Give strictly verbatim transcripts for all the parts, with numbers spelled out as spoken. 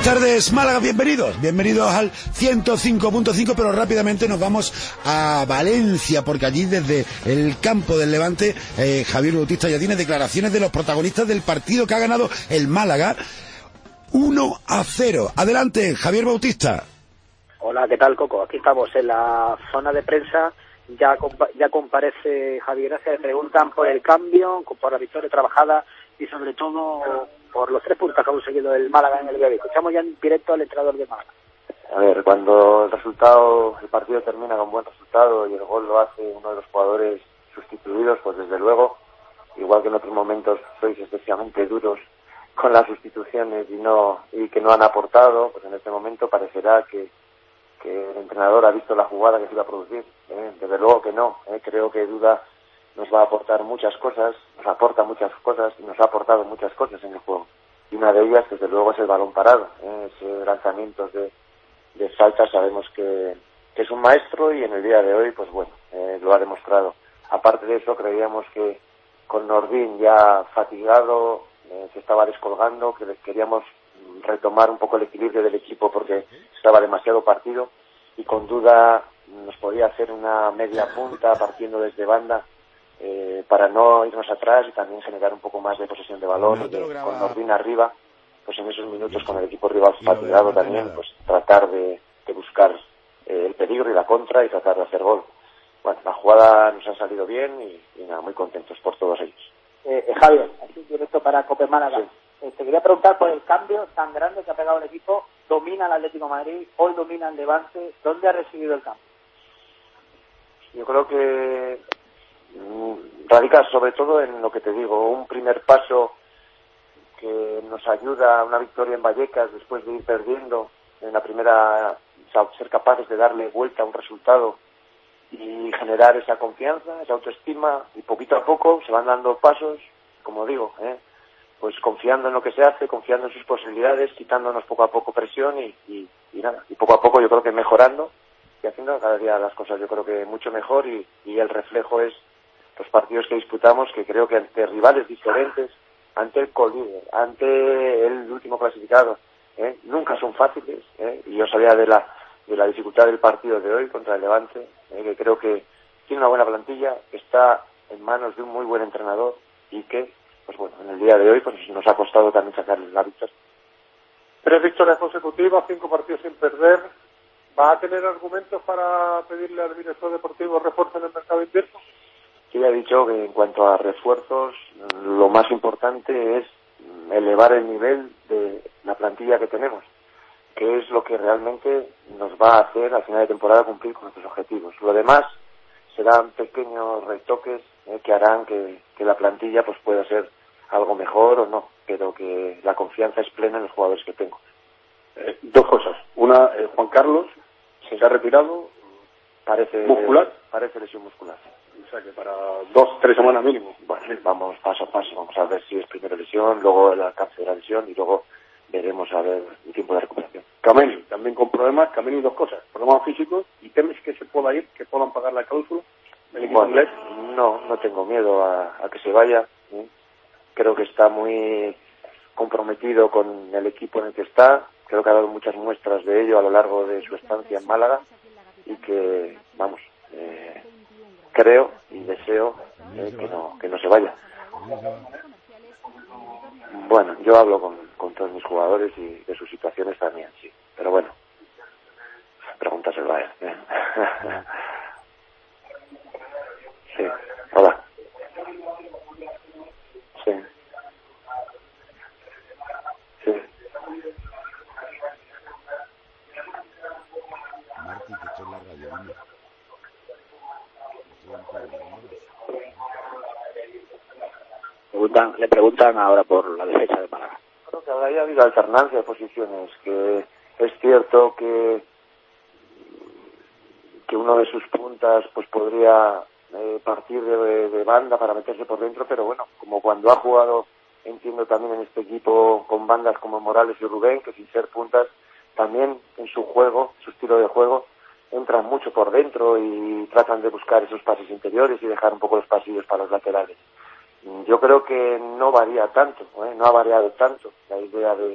tardes, Málaga, bienvenidos, bienvenidos al ciento cinco punto cinco, pero rápidamente nos vamos a Valencia, porque allí desde el campo del Levante, eh, Javier Bautista ya tiene declaraciones de los protagonistas del partido que ha ganado el Málaga uno a cero. Adelante, Javier Bautista. Hola, ¿qué tal, Coco? Aquí estamos en la zona de prensa, ya compa- ya comparece Javier Gracia, le preguntan por el cambio, por la victoria trabajada y sobre todo por los tres puntos que ha conseguido el Málaga en el derbi. Escuchamos ya en directo al entrenador de Málaga. A ver, cuando el resultado, el partido termina con buen resultado y el gol lo hace uno de los jugadores sustituidos, pues desde luego, igual que en otros momentos sois especialmente duros con las sustituciones y no y que no han aportado, pues en este momento parecerá que, que el entrenador ha visto la jugada que se iba a producir. ¿eh? Desde luego que no, ¿eh? Creo que Duda nos va a aportar muchas cosas, nos aporta muchas cosas y nos ha aportado muchas cosas en el juego. Y una de ellas, desde luego, es el balón parado. ¿eh? Ese lanzamientos de, de falta sabemos que, que es un maestro y en el día de hoy, pues bueno, eh, lo ha demostrado. Aparte de eso, creíamos que con Nordín ya fatigado, eh, se estaba descolgando, que queríamos retomar un poco el equilibrio del equipo porque estaba demasiado partido y con Duda nos podía hacer una media punta partiendo desde banda. Eh, para no irnos atrás y también generar un poco más de posesión de balón, no de, con Nordín arriba, pues en esos minutos con el equipo rival fatigado también, pues tratar de, de buscar eh, el peligro y la contra y tratar de hacer gol. Bueno, la jugada nos ha salido bien y, y nada, muy contentos por todos ellos. Eh, eh, Javier, aquí directo para Cope Málaga. Sí. Eh, te quería preguntar por el cambio tan grande que ha pegado el equipo. Domina el Atlético de Madrid, hoy domina el Levante. ¿Dónde ha recibido el cambio? Yo creo que radica sobre todo en lo que te digo, un primer paso que nos ayuda a una victoria en Vallecas después de ir perdiendo en la primera, ser capaces de darle vuelta a un resultado y generar esa confianza, esa autoestima, y poquito a poco se van dando pasos, como digo, ¿eh? pues confiando en lo que se hace, confiando en sus posibilidades, quitándonos poco a poco presión y, y, y nada, y poco a poco yo creo que mejorando y haciendo cada día las cosas yo creo que mucho mejor y, y el reflejo es los partidos que disputamos, que creo que ante rivales diferentes, ante el colíder, ante el último clasificado, ¿eh? nunca son fáciles, ¿eh? y yo sabía de la de la dificultad del partido de hoy contra el Levante, ¿eh? que creo que tiene una buena plantilla, está en manos de un muy buen entrenador y que, pues bueno, en el día de hoy pues nos ha costado también sacar la victoria. Tres victorias consecutivas, cinco partidos sin perder. ¿Va a tener argumentos para pedirle al director deportivo refuerzo en el mercado invierno? Yo ya he dicho que en cuanto a refuerzos, lo más importante es elevar el nivel de la plantilla que tenemos, que es lo que realmente nos va a hacer al final de temporada cumplir con nuestros objetivos. Lo demás serán pequeños retoques eh, que harán que, que la plantilla pues pueda ser algo mejor o no, pero que la confianza es plena en los jugadores que tengo. Eh, dos cosas. Una, eh, Juan Carlos se ha retirado. Parece muscular. Parece lesión muscular. O sea que para dos, tres semanas mínimo. Bueno, vamos paso a paso, vamos a ver si es primero lesión, luego el alcance de la lesión y luego veremos a ver el tiempo de recuperación. Cameni, también con problemas, Cameni dos cosas, problemas físicos, y temes que se pueda ir, que puedan pagar la cláusula del equipo bueno, inglés. No, no tengo miedo a, a que se vaya, ¿eh? Creo que está muy comprometido con el equipo en el que está, creo que ha dado muchas muestras de ello a lo largo de su estancia en Málaga y que, vamos, eh, creo y deseo eh, que no que no se vaya. Bueno, yo hablo con, con todos mis jugadores y de sus situaciones también, sí. Pero bueno, pregúntaselo a él. ¿eh? Sí, hola. Sí. Sí. Marti, que esto es la radio, dime. Preguntan, le preguntan ahora por la defensa de Málaga. Creo que haya habido alternancia de posiciones, que es cierto que que uno de sus puntas pues podría eh, partir de, de banda para meterse por dentro, pero bueno, como cuando ha jugado, entiendo también en este equipo con bandas como Morales y Rubén, que sin ser puntas, también en su juego, su estilo de juego, entran mucho por dentro y tratan de buscar esos pases interiores y dejar un poco los pasillos para los laterales. Yo creo que no varía tanto, ¿eh? no ha variado tanto la idea de,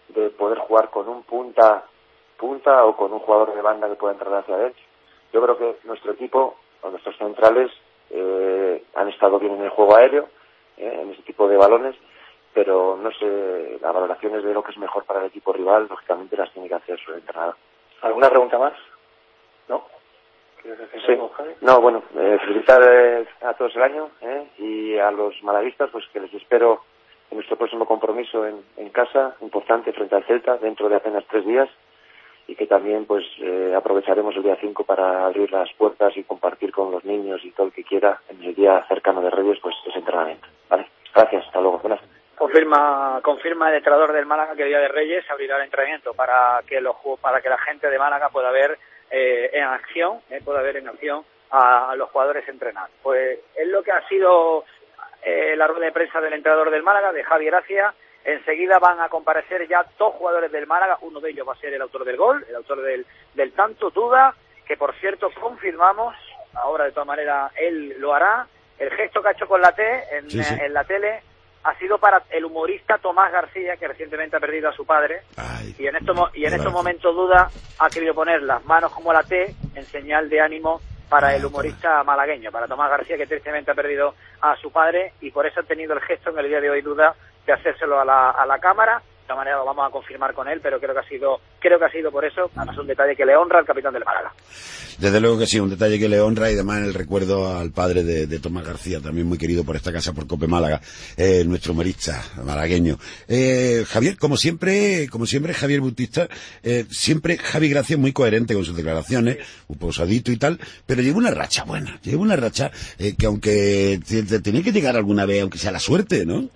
de poder jugar con un punta punta o con un jugador de banda que pueda entrar hacia adentro. Yo creo que nuestro equipo, o nuestros centrales, eh, han estado bien en el juego aéreo, eh, en ese tipo de balones, pero no sé, las valoraciones de lo que es mejor para el equipo rival, lógicamente las tiene que hacer su entrenador. ¿Alguna pregunta más? ¿No? Sí. No, bueno, eh, felicitar eh, a todos el año eh, y a los malaguistas, pues que les espero en nuestro próximo compromiso en, en casa, importante, frente al Celta, dentro de apenas tres días, y que también pues eh, aprovecharemos el día cinco para abrir las puertas y compartir con los niños y todo el que quiera en el día cercano de Reyes pues ese entrenamiento. Vale, gracias, hasta luego, buenas. Confirma, confirma el entrenador del Málaga que el día de Reyes abrirá el entrenamiento para que los para que la gente de Málaga pueda ver eh, en acción, eh, pueda ver en acción a, a los jugadores entrenar. Pues es lo que ha sido eh, la rueda de prensa del entrenador del Málaga, de Javi Gracia. Enseguida van a comparecer ya dos jugadores del Málaga, uno de ellos va a ser el autor del gol, el autor del, del tanto, Duda, que por cierto confirmamos, ahora de todas maneras él lo hará, el gesto que ha hecho con la T en, sí, sí. en la tele ha sido para el humorista Tomás García, que recientemente ha perdido a su padre. Ay, y en estos, y en estos momentos Duda ha querido poner las manos como la T en señal de ánimo para el humorista malagueño, para Tomás García, que tristemente ha perdido a su padre, y por eso ha tenido el gesto en el día de hoy Duda de hacérselo a la, a la cámara. De esta manera lo vamos a confirmar con él, pero creo que ha sido creo que ha sido por eso, además un detalle que le honra al capitán del Málaga. Desde luego que sí, un detalle que le honra, y además el recuerdo al padre de, de Tomás García, también muy querido por esta casa, por Cope Málaga, eh, nuestro humorista malagueño. Eh, Javier, como siempre, como siempre Javier Bautista, eh, siempre Javi Gracia muy coherente con sus declaraciones, un posadito y tal, pero lleva una racha buena, lleva una racha eh, que aunque te, te tenía que llegar alguna vez, aunque sea la suerte, ¿no?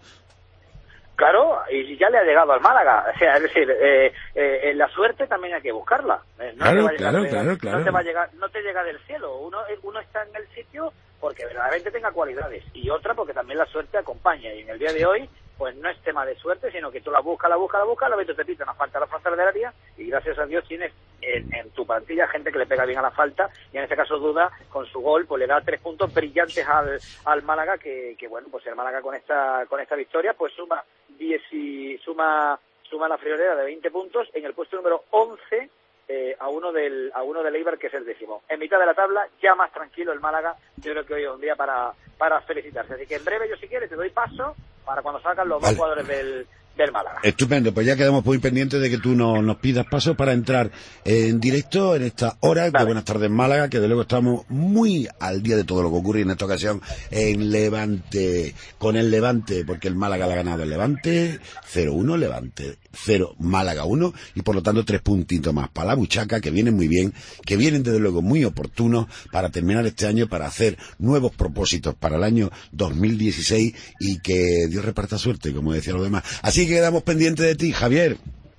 Claro, y ya le ha llegado al Málaga, o sea, es decir, eh, eh, la suerte también hay que buscarla. Eh, no claro, te va a llegar, claro, claro, claro. No te va a llegar, no te llega del cielo. Uno, uno está en el sitio porque verdaderamente tenga cualidades, y otra porque también la suerte acompaña. Y en el día de hoy, pues no es tema de suerte, sino que tú la buscas, la buscas, la buscas, la ves, te pita una falta a la falta del área, y gracias a Dios tienes en, en tu plantilla gente que le pega bien a la falta, y en este caso Duda, con su gol, pues le da tres puntos brillantes al, al Málaga, que, que bueno, pues el Málaga con esta, con esta victoria, pues suma diez y suma suma la friolera de veinte puntos en el puesto número once, eh, a uno del a uno del Eibar, que es el décimo. En mitad de la tabla, ya más tranquilo el Málaga. Yo creo que hoy es un día para para felicitarse. Así que en breve, yo si quieres, te doy paso para cuando salgan los vale. dos jugadores del del Málaga. Estupendo, pues ya quedamos muy pendientes de que tú nos, nos pidas paso para entrar en directo en esta hora vale. de Buenas Tardes Málaga, que de luego estamos muy al día de todo lo que ocurre en esta ocasión en Levante, con el Levante, porque el Málaga le ha ganado el Levante cero uno, Levante cero, Málaga uno, y por lo tanto tres puntitos más para la buchaca, que vienen muy bien, que vienen desde luego muy oportunos para terminar este año, para hacer nuevos propósitos para el año dos mil dieciséis, y que Dios reparta suerte, como decían los demás. Así que quedamos pendientes de ti, Javier.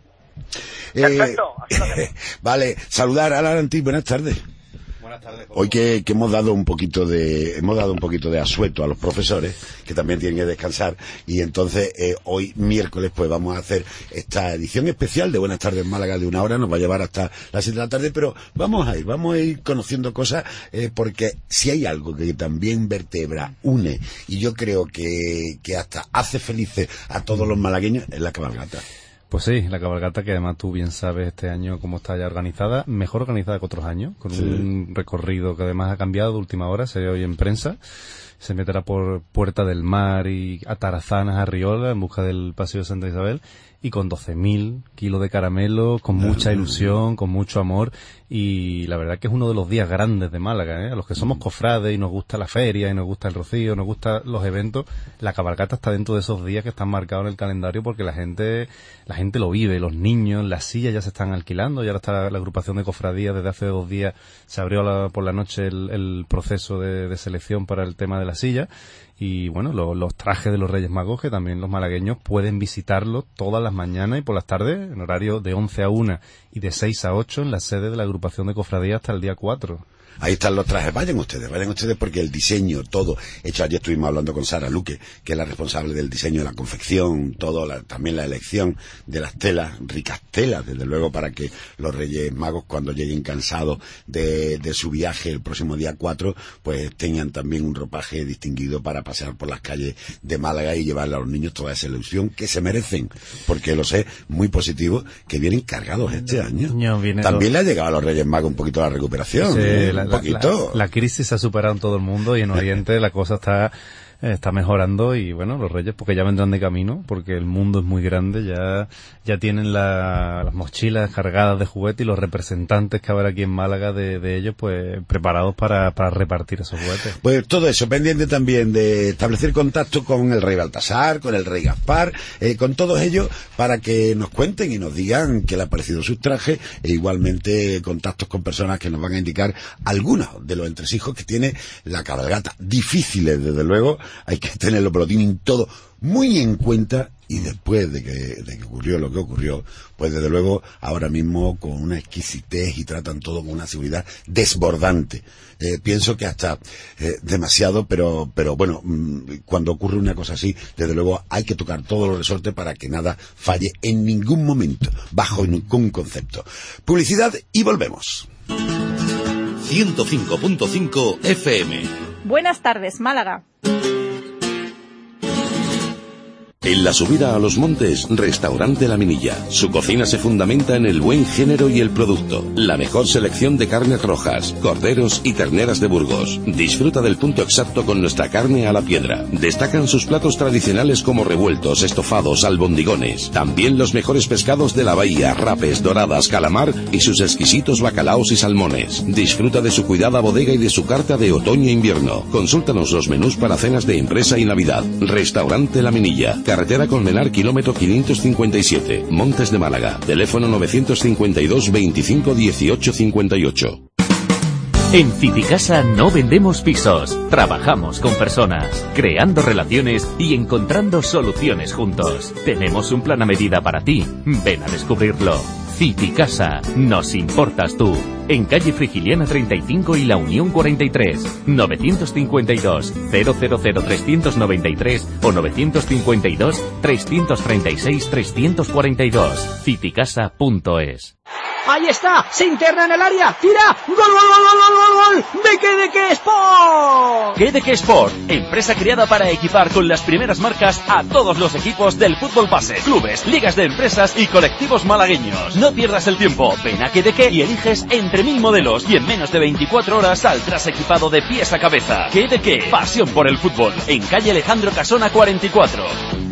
Perfecto. Eh, vale, saludar a Alan Antí, buenas tardes. Buenas tardes. Hoy que, que hemos dado un poquito de hemos dado un poquito de asueto a los profesores, que también tienen que descansar, y entonces eh, hoy miércoles pues vamos a hacer esta edición especial de Buenas Tardes Málaga de una hora, nos va a llevar hasta las siete de la tarde, pero vamos a ir, vamos a ir conociendo cosas, eh, porque si hay algo que también vertebra, une, y yo creo que, que hasta hace felices a todos los malagueños, es la cabalgata. Pues sí, la cabalgata, que además tú bien sabes este año cómo está ya organizada, mejor organizada que otros años, con sí. un recorrido que además ha cambiado de última hora, se ve hoy en prensa, se meterá por Puerta del Mar y Atarazanas, a Riola, en busca del Paseo de Santa Isabel, y con doce mil kilos de caramelo, con mucha ilusión, con mucho amor, y la verdad que es uno de los días grandes de Málaga, ¿eh? A los que somos cofrades y nos gusta la feria, y nos gusta el rocío, nos gustan los eventos, la cabalgata está dentro de esos días que están marcados en el calendario, porque la gente la gente lo vive, los niños, las sillas ya se están alquilando, ya está la, la agrupación de cofradías, desde hace dos días se abrió la, por la noche el, el proceso de, de selección para el tema de la silla. Y bueno, lo, los trajes de los Reyes Magos, que también los malagueños pueden visitarlos todas las mañanas y por las tardes, en horario de once a una y de seis a ocho en la sede de la agrupación de cofradías hasta el día cuatro. Ahí están los trajes. Vayan ustedes, vayan ustedes porque el diseño, todo. De hecho, ayer estuvimos hablando con Sara Luque, que es la responsable del diseño de la confección, todo, la, también la elección de las telas, ricas telas, desde luego, para que los Reyes Magos, cuando lleguen cansados de, de su viaje el próximo día cuatro, pues tengan también un ropaje distinguido para pasear por las calles de Málaga y llevarle a los niños toda esa ilusión que se merecen, porque lo sé, muy positivo, que vienen cargados este año. También todo. Le ha llegado a los Reyes Magos un poquito la recuperación. Sí, ¿eh? la, un poquito. La, la crisis se ha superado en todo el mundo y en Oriente la cosa está está mejorando y bueno, los Reyes porque ya vendrán de camino, porque el mundo es muy grande, ya ya tienen la, las mochilas cargadas de juguetes y los representantes que habrá aquí en Málaga de, de ellos pues preparados para, para repartir esos juguetes. Pues todo eso, pendiente también de establecer contacto con el Rey Baltasar, con el Rey Gaspar, eh, con todos ellos para que nos cuenten y nos digan qué le ha parecido sus trajes e igualmente contactos con personas que nos van a indicar algunos de los entresijos que tiene la cabalgata, difíciles desde luego. Hay que tenerlo, pero lo tienen todo muy en cuenta y después de que, de que ocurrió lo que ocurrió, pues desde luego ahora mismo con una exquisitez y tratan todo con una seguridad desbordante. Eh, pienso que hasta eh, demasiado, pero pero bueno, mmm, cuando ocurre una cosa así, desde luego hay que tocar todos los resortes para que nada falle en ningún momento, bajo ningún concepto. Publicidad y volvemos. ciento cinco punto cinco F M. Buenas tardes, Málaga. En la subida a los montes, Restaurante La Minilla. Su cocina se fundamenta en el buen género y el producto. La mejor selección de carnes rojas, corderos y terneras de Burgos. Disfruta del punto exacto con nuestra carne a la piedra. Destacan sus platos tradicionales como revueltos, estofados, albondigones. También los mejores pescados de la bahía, rapes, doradas, calamar y sus exquisitos bacalaos y salmones. Disfruta de su cuidada bodega y de su carta de otoño e invierno. Consúltanos los menús para cenas de empresa y Navidad. Restaurante La Minilla. Carretera Colmenar, kilómetro quinientos cincuenta y siete, Montes de Málaga. Teléfono novecientos cincuenta y dos, veinticinco, dieciocho, cincuenta y ocho. En Citicasa no vendemos pisos, trabajamos con personas, creando relaciones y encontrando soluciones juntos. Tenemos un plan a medida para ti, ven a descubrirlo. Citicasa, nos importas tú. En calle Frigiliana treinta y cinco y La Unión cuarenta y tres, novecientos cincuenta y dos, cero cero cero, trescientos noventa y tres o novecientos cincuenta y dos, trescientos treinta y seis, trescientos cuarenta y dos. Citicasa punto es. ¡Ahí está! ¡Se interna en el área! ¡Tira! ¡Gol, gol, gol, gol, gol, gol! ¡De qué, de qué Sport! ¿Qué de qué Sport? Empresa creada para equipar con las primeras marcas a todos los equipos del fútbol base, clubes, ligas de empresas y colectivos malagueños. No pierdas el tiempo. Ven a qué de qué y eliges entre mil modelos y en menos de veinticuatro horas saldrás equipado de pies a cabeza. ¿Qué de qué? Pasión por el fútbol. En calle Alejandro Casona cuarenta y cuatro.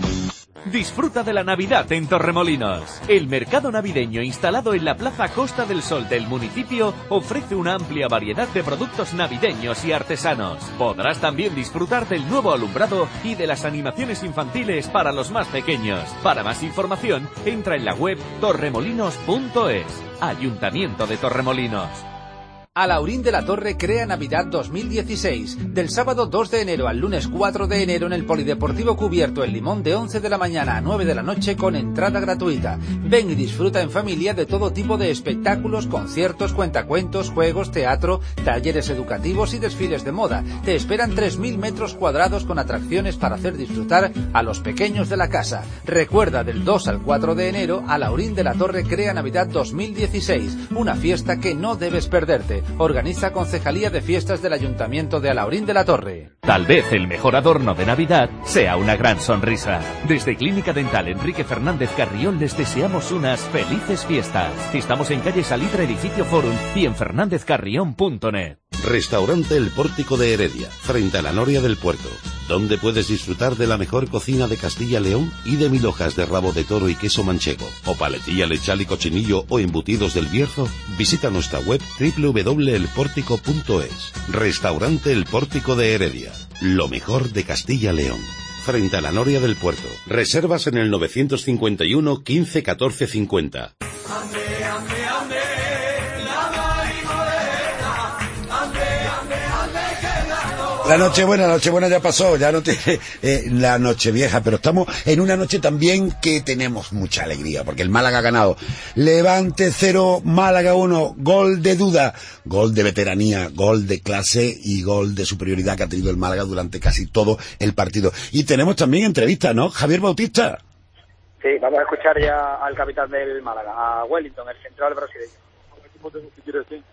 Disfruta de la Navidad en Torremolinos. El mercado navideño instalado en la Plaza Costa del Sol del municipio ofrece una amplia variedad de productos navideños y artesanos. Podrás también disfrutar del nuevo alumbrado y de las animaciones infantiles para los más pequeños. Para más información, entra en la web torremolinos punto es. Ayuntamiento de Torremolinos. Alaurín de la Torre crea Navidad dos mil dieciséis. Del sábado dos de enero al lunes cuatro de enero en el Polideportivo Cubierto en Limón de once de la mañana a nueve de la noche con entrada gratuita. Ven y disfruta en familia de todo tipo de espectáculos, conciertos, cuentacuentos, juegos, teatro, talleres educativos y desfiles de moda. Te esperan tres mil metros cuadrados con atracciones para hacer disfrutar a los pequeños de la casa. Recuerda, del dos al cuatro de enero, Alaurín de la Torre crea Navidad dos mil dieciséis. Una fiesta que no debes perderte. Organiza Concejalía de Fiestas del Ayuntamiento de Alaurín de la Torre. Tal vez el mejor adorno de Navidad sea una gran sonrisa. Desde Clínica Dental Enrique Fernández Carrión les deseamos unas felices fiestas. Estamos en calle Salitre, edificio Forum y en fernandez carrión punto net. Restaurante El Pórtico de Heredia, frente a la Noria del Puerto, donde puedes disfrutar de la mejor cocina de Castilla-León y de mil hojas de rabo de toro y queso manchego, o paletilla lechal y cochinillo o embutidos del Bierzo. Visita nuestra web doble u doble u doble u punto el pórtico punto es. Restaurante El Pórtico de Heredia, lo mejor de Castilla-León, frente a la Noria del Puerto. Reservas en el novecientos cincuenta y uno, quince, catorce, cincuenta. Ande, ande, ande, la marimorena, ande, ande, ande, que la La Nochebuena, la Nochebuena ya pasó, ya no tiene eh, la Nochevieja, pero estamos en una noche también que tenemos mucha alegría, porque el Málaga ha ganado. Levante cero, Málaga uno, gol de duda, gol de veteranía, gol de clase y gol de superioridad que ha tenido el Málaga durante casi todo el partido. Y tenemos también entrevista, ¿no? Javier Bautista. Sí, vamos a escuchar ya al capitán del Málaga, a Wellington, el central brasileño. El equipo tengo que quiere así.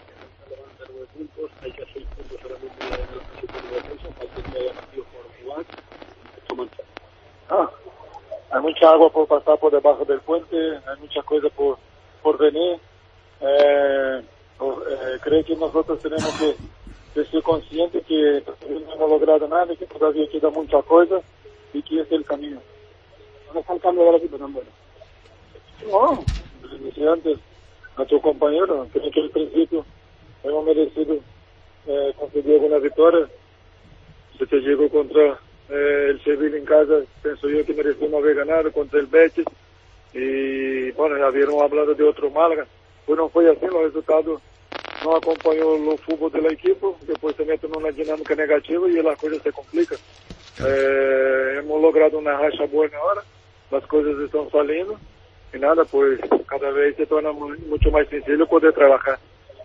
Hay que hacer puntos ahora mismo en el equipo de defensa, falta que haya partido por jugar. Esto mancha. Ah, hay mucha agua por pasar por debajo del puente, hay muchas cosas por, por venir. Eh, eh, creo que nosotros tenemos que, que ser conscientes que no hemos logrado nada, que todavía queda muchas cosas y que es el camino. No está el cambio de la equipo tan bueno. No, como decía antes, nuestro compañero, creo que al principio hemos merecido eh, conseguir alguna victoria. Se te llegó contra eh, el Sevilla en casa, pienso yo que merecimos haber ganado contra el Betis. Y bueno, ya habíamos hablado de otro Málaga. Pues no fue así, los resultados no acompañó el fútbol del equipo. Después se meten en una dinámica negativa y las cosas se complican. Eh, hemos logrado una racha buena ahora, las cosas están saliendo. Y nada, pues cada vez se torna muy, mucho más sencillo poder trabajar.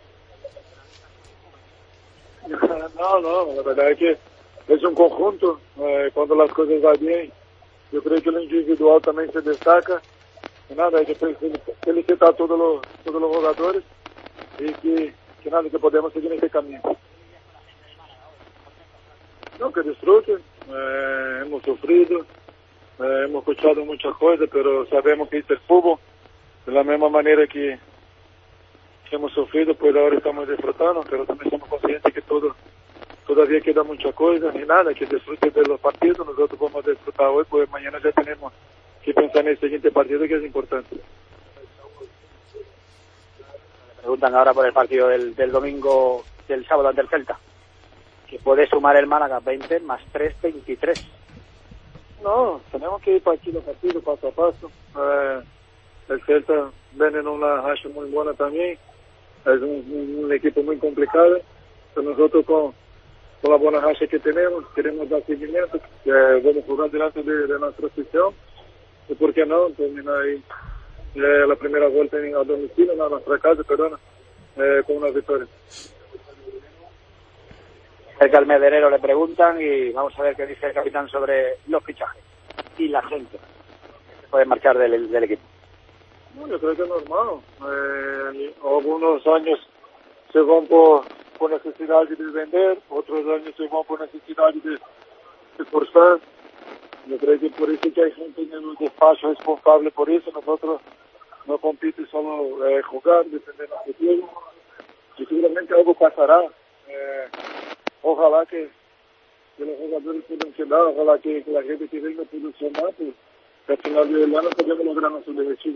No, no, la verdad es que es un conjunto. Eh, cuando las cosas van bien, yo creo que lo individual también se destaca. Y nada, hay que felicitar a todos los, todos los jugadores y que, que nada, que podemos seguir en ese camino. No, que disfruten. Eh, hemos sufrido, eh, hemos escuchado muchas cosas, pero sabemos que este es el fútbol. De la misma manera que hemos sufrido, pues ahora estamos disfrutando, pero también somos conscientes que todo todavía queda muchas cosas y nada, que disfruten de los partidos. Nosotros vamos a disfrutar hoy, pues mañana ya tenemos que pensar en el siguiente partido, que es importante. Me preguntan ahora por el partido del, del domingo, del sábado ante el Celta, que puede sumar el Málaga veinte más tres, veintitrés. No, tenemos que ir partido a partido, paso a paso. Eh, el Celta viene en una racha muy buena también. Es un, un equipo muy complicado, pero nosotros con, con la buena racha que tenemos, queremos dar seguimiento, que vamos a jugar delante de, de nuestra afición, y por qué no, terminar ahí eh, la primera vuelta en, a domicilio, en nuestra casa, perdona, eh, con una victoria. Cerca del mes de enero le preguntan y vamos a ver qué dice el capitán sobre los fichajes y la gente que se puede marchar del, del equipo. No, yo creo que es normal. Eh, algunos años se van por, por necesidad de vender, otros años se van por necesidad de, de forzar. Yo creo que por eso que hay gente en el despacho responsable por eso. Nosotros no compite solo eh, jugar, defender nuestro juego. Y seguramente algo pasará. Eh, ojalá que, que los jugadores puedan quedar, ojalá que, que la gente que venga pueda sumar, pues al final del año podemos lograr nuestro objetivo.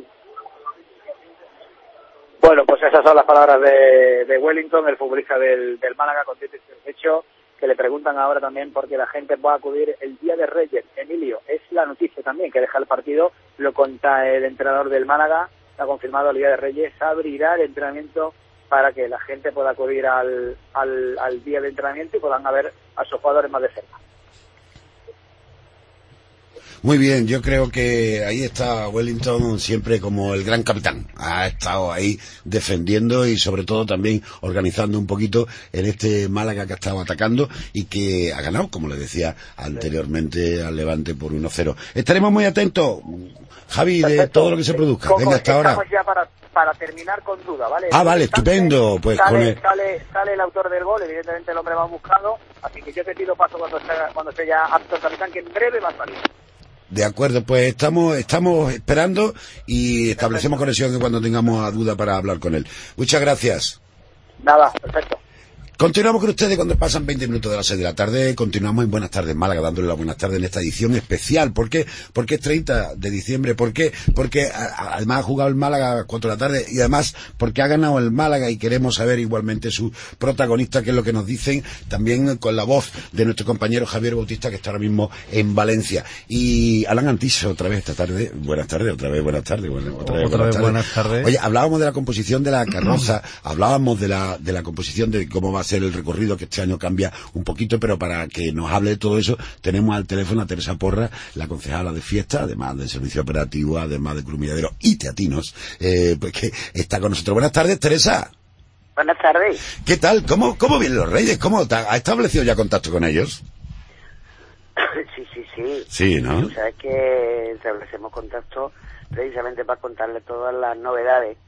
Bueno, pues esas son las palabras de, de Wellington, el futbolista del, del Málaga, con dientes de hecho, que le preguntan ahora también porque la gente va a acudir el Día de Reyes. Emilio, es la noticia también que deja el partido, lo cuenta el entrenador del Málaga, ha confirmado el Día de Reyes, abrirá el entrenamiento para que la gente pueda acudir al, al, al día de entrenamiento y puedan ver a sus jugadores más de cerca. Muy bien, yo creo que ahí está Wellington siempre como el gran capitán. Ha estado ahí defendiendo y sobre todo también organizando un poquito en este Málaga que ha estado atacando y que ha ganado, como le decía anteriormente, al Levante por uno cero. Estaremos muy atentos, Javi, de Perfecto. Todo lo que se produzca. Coco, Venga, hasta ahora. Estamos ya para, para terminar con duda, ¿vale? Ah, vale, estupendo. Pues sale, con el... sale, sale el autor del gol, evidentemente el hombre va buscado, así que yo te pido paso cuando esté, cuando esté ya apto el capitán, que en breve va a salir. De acuerdo, pues estamos estamos esperando y establecemos conexión cuando tengamos a duda para hablar con él. Muchas gracias. Nada, perfecto. Continuamos con ustedes cuando pasan veinte minutos de las seis de la tarde. Continuamos en Buenas Tardes Málaga, dándole las buenas tardes en esta edición especial. ¿Por qué? Porque es treinta de diciembre. ¿Por qué? Porque a, además ha jugado el Málaga a las cuatro de la tarde y además porque ha ganado el Málaga y queremos saber igualmente su protagonista, qué es lo que nos dicen, también con la voz de nuestro compañero Javier Bautista, que está ahora mismo en Valencia. Y Alan Antiso, otra vez esta tarde. Buenas tardes, otra vez buenas tardes. Buenas, otra vez, otra buenas, vez tardes. buenas tardes. Oye, hablábamos de la composición de la carroza, hablábamos de la, de la composición de cómo va ser el recorrido, que este año cambia un poquito, pero para que nos hable de todo eso, tenemos al teléfono a Teresa Porras, la concejala de fiesta, además del servicio operativo, además de Crumilladero y Teatinos, eh, pues que está con nosotros. Buenas tardes, Teresa. Buenas tardes. ¿Qué tal? ¿Cómo, cómo vienen los Reyes? ¿Cómo ha establecido ya contacto con ellos? Sí, sí, sí. Sí, ¿no? O sea, es que establecemos contacto precisamente para contarles todas las novedades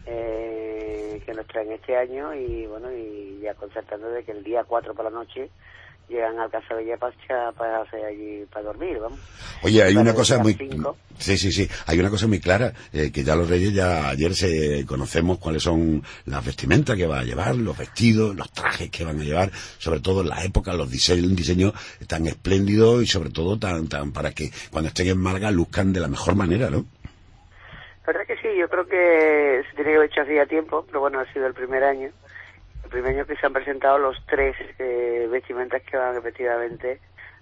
eh, que nos traen este año y bueno, y ya concertando de que el día cuatro por la noche llegan al Casa Bella Pascha para hacer allí para dormir, vamos. Oye, hay para una cosa muy... cinco. Sí, sí, sí. Hay una cosa muy clara, eh, que ya los Reyes ya ayer se conocemos cuáles son las vestimentas que van a llevar, los vestidos, los trajes que van a llevar, sobre todo en la época, los diseños, un diseño tan espléndido y sobre todo tan, tan para que cuando estén en Málaga luzcan de la mejor manera, ¿no? La verdad que sí, yo creo que se tiene que haber hecho hacía tiempo, pero bueno, ha sido el primer año. El primer año que se han presentado los tres eh, vestimentas que van efectivamente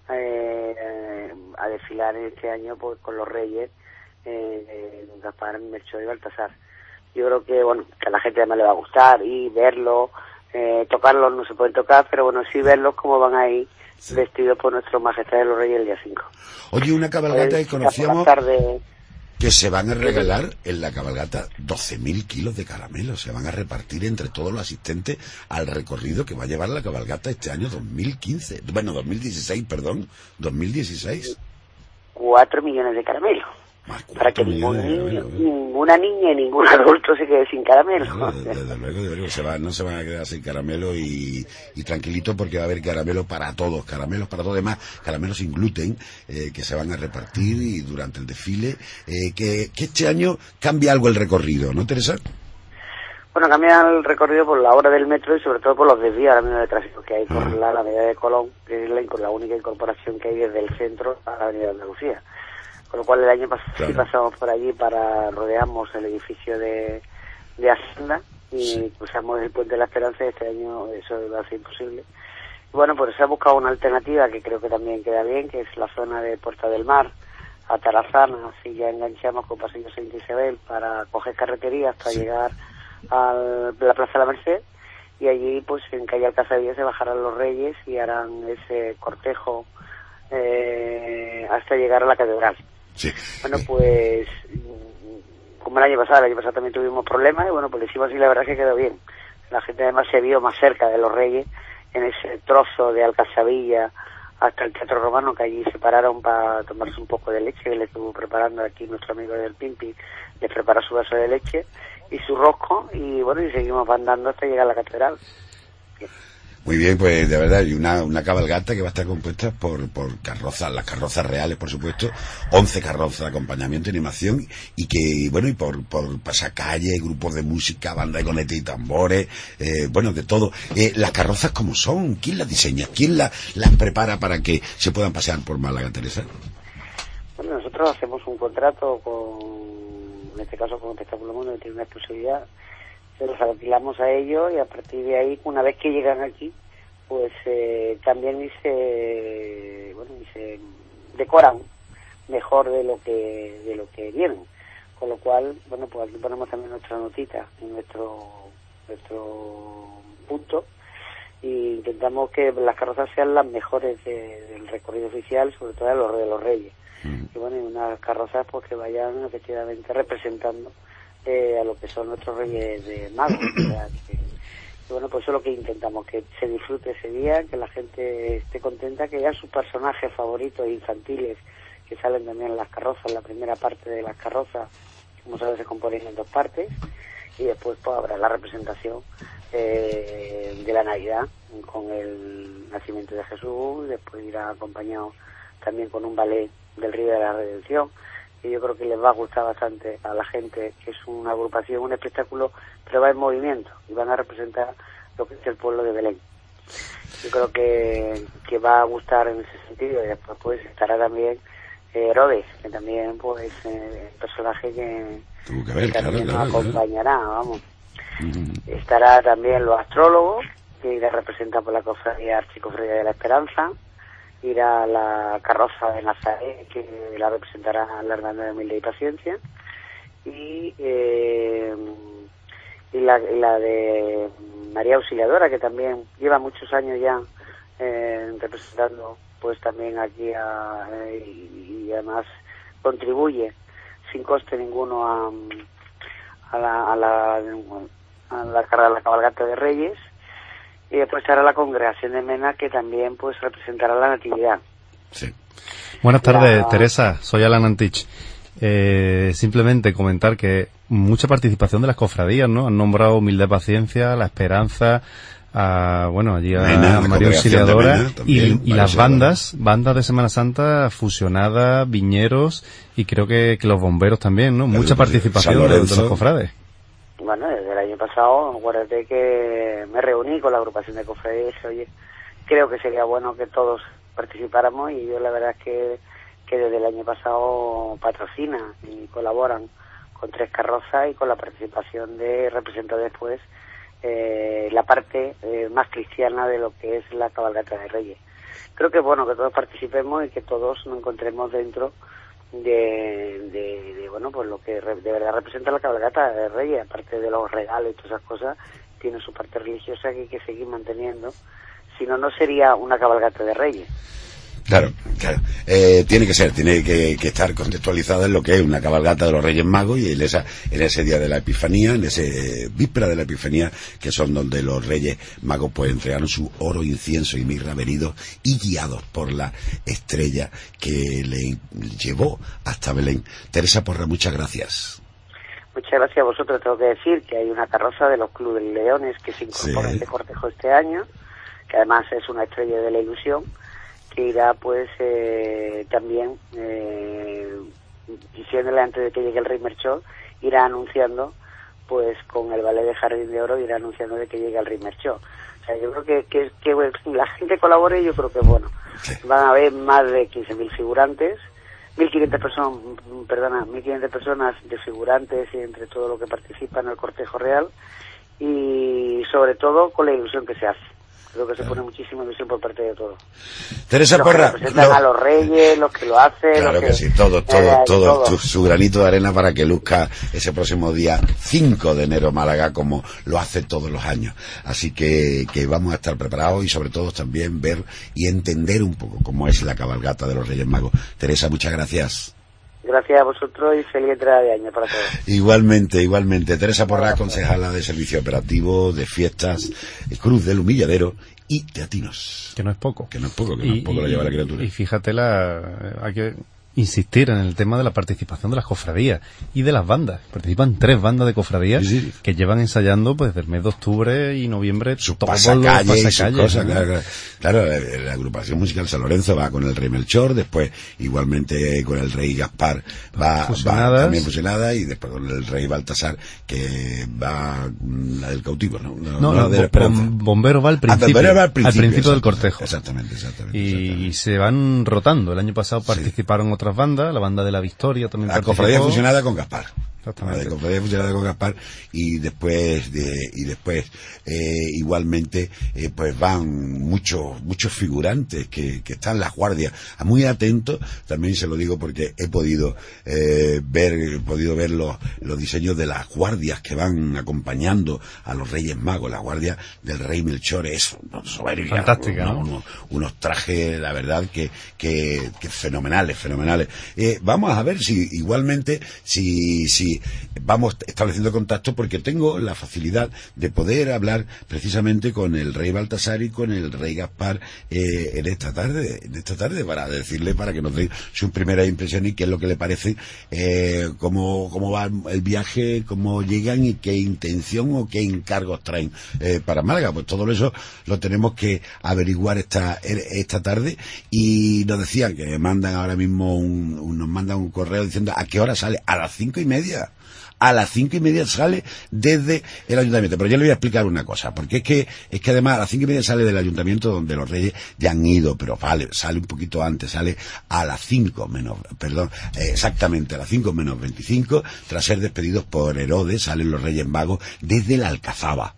eh, a desfilar en este año pues, con los Reyes, eh, Gaspar, Melchor y Baltasar. Yo creo que bueno, que a la gente además le va a gustar y verlo, eh, tocarlos no se pueden tocar, pero bueno, sí verlos cómo van ahí sí. vestidos por nuestro Majestad de los Reyes el día cinco. Oye, una cabalgata que conocíamos... Tarde, que se van a regalar en la cabalgata doce mil kilos de caramelos, se van a repartir entre todos los asistentes al recorrido que va a llevar la cabalgata este año dos mil quince, bueno, dos mil dieciséis, perdón, dos mil dieciséis. Cuatro millones de caramelos. Para que ningún niño, ninguna niña y ningún adulto se quede sin caramelo. No, desde, desde luego, desde luego se va, no se van a quedar sin caramelo y, y tranquilito porque va a haber caramelo para todos, caramelos para todos, además caramelos sin gluten eh, que se van a repartir y durante el desfile, eh, que, que este año cambia algo el recorrido, ¿no, Teresa? Bueno, cambia el recorrido por la hora del metro y sobre todo por los desvíos ahora mismo de tráfico que hay por ah. la Avenida de Colón, que es la, la única incorporación que hay desde el centro a la Avenida de Andalucía. Con lo cual el año pasado claro. sí pasamos por allí para rodeamos el edificio de, de Hacienda y sí. cruzamos el Puente de la Esperanza y este año eso va a ser imposible. Y bueno, pues se ha buscado una alternativa que creo que también queda bien, que es la zona de Puerta del Mar a Tarazana, así ya enganchamos con Pasillo Santa Isabel para coger carretería hasta sí. llegar a la Plaza de la Merced y allí pues en calle Alcazabilla se bajarán los Reyes y harán ese cortejo eh, hasta llegar a la Catedral. Sí. Bueno, pues como el año pasado, el año pasado también tuvimos problemas y bueno, pues lo hicimos así, la verdad que quedó bien. La gente además se vio más cerca de los Reyes en ese trozo de Alcazabilla hasta el Teatro Romano, que allí se pararon para tomarse un poco de leche, que le estuvo preparando aquí nuestro amigo del Pimpi, les prepara su vaso de leche y su rosco y bueno, y seguimos andando hasta llegar a la Catedral. Bien. Muy bien, pues de verdad, y una, una cabalgata que va a estar compuesta por, por carrozas, las carrozas reales, por supuesto, once carrozas de acompañamiento y animación, y que, bueno, y por, por pasacalle, grupos de música, banda de conetes y tambores, eh, bueno, de todo. Eh, las carrozas, ¿cómo son? ¿Quién las diseña? ¿Quién la, las prepara para que se puedan pasear por Málaga, Teresa? Bueno, nosotros hacemos un contrato con, en este caso con Espectáculo Mundo, que tiene una exclusividad. Se los alquilamos a ellos y a partir de ahí, una vez que llegan aquí, pues eh, también y se, bueno, y se decoran mejor de lo que de lo que vienen. Con lo cual, bueno, pues aquí ponemos también nuestra notita en nuestro nuestro punto y intentamos que las carrozas sean las mejores de, del recorrido oficial, sobre todo de los, de los Reyes. Mm. Y bueno, y unas carrozas pues que vayan efectivamente representando Eh, a lo que son nuestros Reyes de Magos. O sea, que, y bueno, pues eso es lo que intentamos, que se disfrute ese día, que la gente esté contenta, que vean sus personajes favoritos infantiles que salen también en las carrozas, la primera parte de las carrozas, como sabes, se componen en dos partes, y después pues habrá la representación eh, de la Navidad con el nacimiento de Jesús, después irá acompañado también con un ballet del Río de la Redención, que yo creo que les va a gustar bastante a la gente, que es una agrupación, un espectáculo, pero va en movimiento y van a representar lo que es el pueblo de Belén. Yo creo que, que va a gustar en ese sentido y después pues estará también eh, Herodes, que también pues eh, el personaje que, que, ver, que también claro, nos claro, acompañará, claro. vamos. Uh-huh. Estará también los astrólogos, que irá representar por la cofradía Archicofradía de la Esperanza. Irá la carroza de Nazaret, que la representará la Hermandad de Humildad y Paciencia, y, eh, y la, y la de María Auxiliadora, que también lleva muchos años ya eh, representando pues también aquí a, eh, y, y además contribuye sin coste ninguno a, a la a la a la carrera de la cabalgata de Reyes. Y después estará la congregación de Mena, que también pues representará la Natividad. Sí. Buenas tardes, la... Teresa, soy Alan Antich. Eh, simplemente comentar que mucha participación de las cofradías, ¿no? Han nombrado Humilde Paciencia, La Esperanza, a, bueno, allí a, Mena, a María Auxiliadora, Mena, también, y, y las bandas, bandas de Semana Santa fusionadas, viñeros, y creo que, que los bomberos también, ¿no? Mucha participación de, de los cofrades. Bueno, desde el año pasado, acuérdate que me reuní con la agrupación de cofradías y dije, oye, creo que sería bueno que todos participáramos, y yo la verdad es que, que desde el año pasado patrocinan y colaboran con tres carrozas y con la participación de representar después eh, la parte eh, más cristiana de lo que es la cabalgata de Reyes. Creo que es bueno que todos participemos y que todos nos encontremos dentro de, de, de bueno, pues lo que de verdad representa la cabalgata de Reyes, aparte de los regalos y todas esas cosas, tiene su parte religiosa que hay que seguir manteniendo, si no, no sería una cabalgata de Reyes. Claro, claro. Eh, tiene que ser, tiene que, que estar contextualizada en lo que es una cabalgata de los Reyes Magos, y en esa, en ese día de la Epifanía, en ese víspera de la Epifanía, que son donde los Reyes Magos pues entregaron su oro, incienso y mirra venidos y guiados por la estrella que le llevó hasta Belén. Teresa Porra, muchas gracias. Muchas gracias a vosotros. Tengo que decir que hay una carroza de los Clubes Leones que se incorpora a Sí. este cortejo este año, que además es una estrella de la ilusión, que irá pues eh, también eh, diciéndole antes de que llegue el Rey Melchor, irá anunciando pues con el ballet de Jardín de Oro, irá anunciando de que llegue el Rey Melchor. O sea, yo creo que, que, que la gente colabore, yo creo que bueno, van a haber más de quince mil figurantes, mil quinientas personas, perdona, mil quinientas personas de figurantes, y entre todo lo que participa en el cortejo real, y sobre todo con la ilusión que se hace. Creo que se pone muchísima ilusión por parte de todos. Teresa los Porra, que representan lo... a los reyes, los que lo hacen, Claro los que, que sí, todo, todo, eh, todo, todo. tu- su granito de arena para que luzca ese próximo día cinco de enero Málaga, como lo hace todos los años. Así que, que vamos a estar preparados, y sobre todo también ver y entender un poco cómo es la cabalgata de los Reyes Magos. Teresa, muchas gracias. Gracias a vosotros y feliz entrada de año para todos. Igualmente, igualmente. Teresa Porra, concejala de Servicio Operativo, de Fiestas, Cruz del Humilladero y Teatinos. Que no es poco. Que no es poco, que no es poco lo lleva la criatura. Y fíjate, la, hay que insistir en el tema de la participación de las cofradías y de las bandas. Participan tres bandas de cofradías Sí, sí. que llevan ensayando pues del mes de octubre y noviembre Su todos los pasacalle y sus pasacalles, cosas, ¿no? claro, claro. Claro, la, la agrupación musical San Lorenzo va con el Rey Melchor, después igualmente con el Rey Gaspar va, va Fusionadas. también fusionada, y después con el Rey Baltasar, que va mm, la del cautivo, ¿no? No, No, no no, la de la Bo- Esperanza. Bom- Bombero va al Ah, principio, Bombero va al al principio, principio, del exacto. cortejo. Exactamente, exactamente. Y, exactamente. se van rotando. El año pasado participaron otras bandas, la banda de la Victoria también La participó. cofradía fusionada con Gaspar. Exactamente. La cofradía fusionada con Gaspar, y después de, y después eh, igualmente eh, pues van muchos muchos figurantes que, que están las guardias muy atentos. También se lo digo porque he podido eh, ver he podido ver los, los diseños de las guardias que van acompañando a los Reyes Magos. La guardia del Rey Melchor es soberbia, Fantástica, unos, ¿no? unos, unos trajes, la verdad, que, que, que fenomenales, fenomenales. Eh, vamos a ver si igualmente si si vamos estableciendo contacto, porque tengo la facilidad de poder hablar precisamente con el Rey Baltasar y con el Rey Gaspar eh, en esta tarde, en esta tarde, para decirle, para que nos dé sus primeras impresiones y qué es lo que le parece, eh, cómo, cómo va el viaje, cómo llegan y qué intención o qué encargos traen eh, para Málaga. Pues todo eso lo tenemos que averiguar esta esta tarde, y nos decían que mandan ahora mismo un, un- nos mandan un correo diciendo a qué hora sale. A las cinco y media. A las cinco y media sale desde el ayuntamiento. Pero yo le voy a explicar una cosa, porque es que es que además a las cinco y media sale del ayuntamiento, donde los Reyes ya han ido, pero vale, sale un poquito antes, sale a las cinco menos, perdón, eh, exactamente a las cinco menos veinticinco, tras ser despedidos por Herodes, salen los Reyes Magos desde la Alcazaba.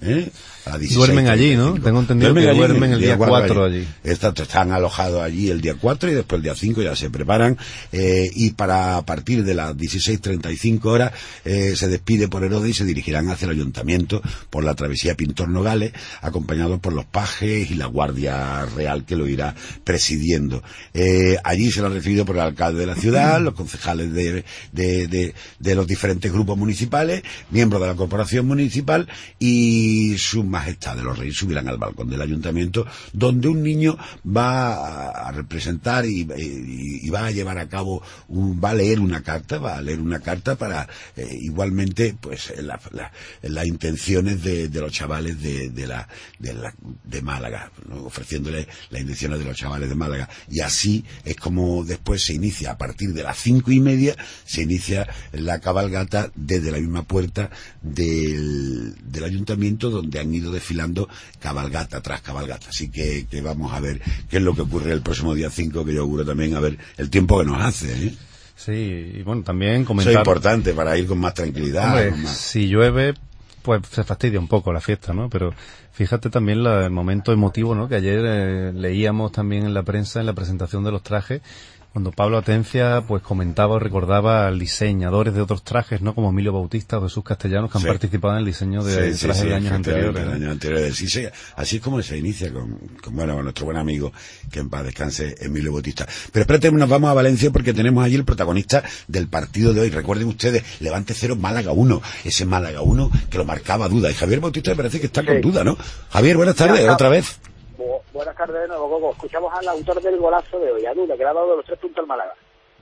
¿eh? A duermen allí, ¿no? Tengo entendido duermen que allí, duermen el día cuatro allí. Están, están alojados allí el día cuatro y después el día cinco ya se preparan, eh, y para a partir de las dieciséis treinta y cinco horas eh, se despide por Herodes y se dirigirán hacia el ayuntamiento por la travesía Pintor Nogales, acompañados por los pajes y la Guardia Real que lo irá presidiendo. Eh, allí será recibido por el alcalde de la ciudad, los concejales de, de, de, de los diferentes grupos municipales, miembros de la corporación municipal y sus majestades, los reyes, subirán al balcón del ayuntamiento, donde un niño va a representar y, y, y va a llevar a cabo, un, va a leer una carta, va a leer una carta para eh, igualmente, pues, las la, la intenciones de, de los chavales de, de la, de la, de Málaga, ¿no? Ofreciéndole las intenciones de los chavales de Málaga, y así es como después se inicia, a partir de las cinco y media, se inicia la cabalgata desde la misma puerta del, del ayuntamiento, donde han ido desfilando cabalgata tras cabalgata. Así que, que vamos a ver qué es lo que ocurre el próximo día cinco, que yo auguro también a ver el tiempo que nos hace, ¿eh? Sí, y bueno, también comentar... Eso es importante para ir con más tranquilidad. Hombre, con más... si llueve, pues se fastidia un poco la fiesta, ¿no? Pero fíjate también la, el momento emotivo, ¿no? Que ayer eh, leíamos también en la prensa, en la presentación de los trajes, cuando Pablo Atencia pues comentaba o recordaba a diseñadores de otros trajes, ¿no? Como Emilio Bautista o Jesús Castellanos, que sí. han participado en el diseño de sí, trajes sí, sí, de años anteriores. De años anteriores. Sí, sí, así es como se inicia con, con bueno, con nuestro buen amigo, que en paz descanse, Emilio Bautista. Pero espérate, nos vamos a Valencia porque tenemos allí el protagonista del partido de hoy. Recuerden ustedes, Levante cero, Málaga uno. Ese Málaga uno que lo marcaba Duda. Y Javier Bautista me parece que está sí. con Duda, ¿no? Javier, buenas tardes, otra vez. Buenas tardes de nuevo, Gogo. Escuchamos al autor del golazo de hoy, a Duda, que le ha dado los tres puntos al Málaga.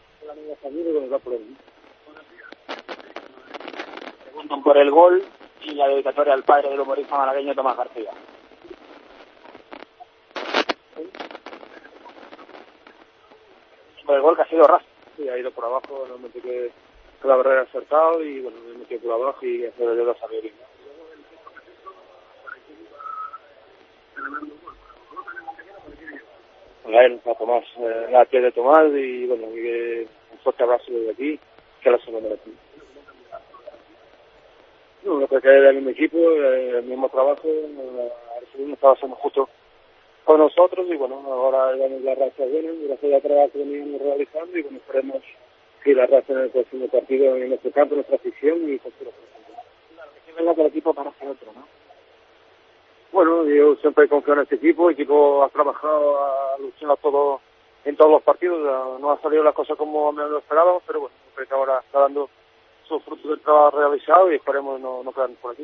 Preguntan por el gol y la dedicatoria al padre del humorista malagueño Tomás García. Por el gol que ha sido raso, sí, ha ido por abajo, realmente que, que la barrera ha acertado y bueno, me metió por abajo y ha sido de dos a bien. A él, a Tomás, eh, la pie de Tomás y bueno, que un fuerte abrazo desde aquí, que la semana de aquí. No, lo que queda del mismo equipo, eh, el mismo trabajo, eh, no estaba haciendo justo con nosotros y bueno, ahora vamos la racha buena, gracias al trabajo que venimos realizando y bueno, esperemos que la racha en el próximo partido en nuestro campo, nuestra afición y construir. Claro, que venga del equipo para hacer otro, ¿no? Bueno, yo siempre confío en este equipo, el equipo ha trabajado, ha luchado todo, en todos los partidos, no ha salido las cosas como me lo esperábamos, pero bueno, creo que ahora está dando sus frutos del trabajo realizado y esperemos no, no quedarnos por aquí.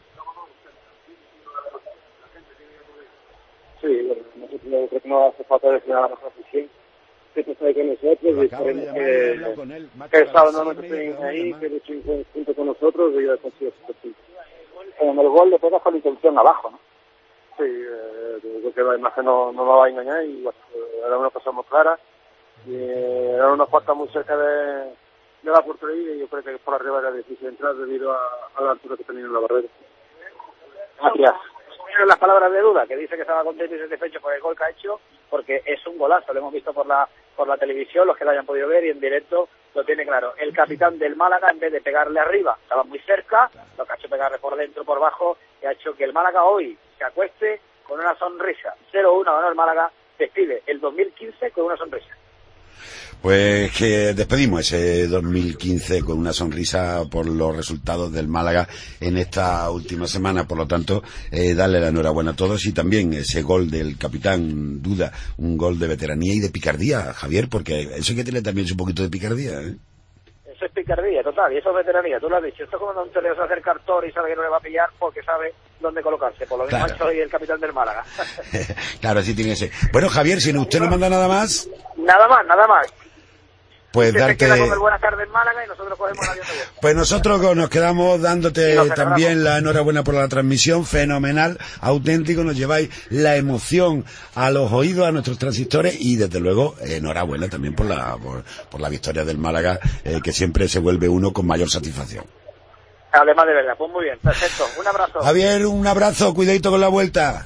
Sí, bueno, nosotros creo que no hace falta decir a nuestra afición que está ahí con nosotros y esperemos que, que el sábado no estén ahí, que luchen junto con nosotros y ya consiga su partido. En el gol le pegas con intención abajo, ¿no? Sí, eh, creo que la imagen no, no me va a engañar y bueno, era una cosa muy clara y eh, era una falta muy cerca de, de la portería y yo creo que por arriba era difícil entrar debido a, a la altura que tenía en la barrera. Gracias. Las palabras de Duda, que dice que estaba contento y satisfecho por el gol que ha hecho, porque es un golazo, lo hemos visto por la por la televisión, los que lo hayan podido ver y en directo lo tiene claro. El capitán del Málaga, en vez de pegarle arriba, estaba muy cerca, lo que ha hecho pegarle por dentro, por bajo, y ha hecho que el Málaga hoy se acueste con una sonrisa. cero uno ganó el Málaga, despide el dos mil quince con una sonrisa. Pues que despedimos ese dos mil quince con una sonrisa por los resultados del Málaga en esta última semana. Por lo tanto, eh, darle la enhorabuena a todos y también ese gol del capitán Duda, un gol de veteranía y de picardía, Javier, porque eso hay que tener también un poquito de picardía, ¿eh? Eso es picardía, total, y eso es veteranía, tú lo has dicho. Esto es como un torero se acerca al toro y sabe que no le va a pillar porque sabe dónde colocarse. Por lo mismo claro. Ha hecho hoy el capitán del Málaga. Claro, así tiene que ser. Bueno, Javier, si usted no manda nada más... Nada más, nada más. Pues darte... Con el buenas tardes en Málaga y nosotros cogemos el avión de vuelta. Pues nosotros nos quedamos dándote también la enhorabuena por la transmisión, fenomenal, auténtico, nos lleváis la emoción a los oídos, a nuestros transistores y desde luego enhorabuena también por la por, por la victoria del Málaga, eh, que siempre se vuelve uno con mayor satisfacción. Además de verdad, pues muy bien, perfecto, un abrazo. Javier, un abrazo, cuidadito con la vuelta.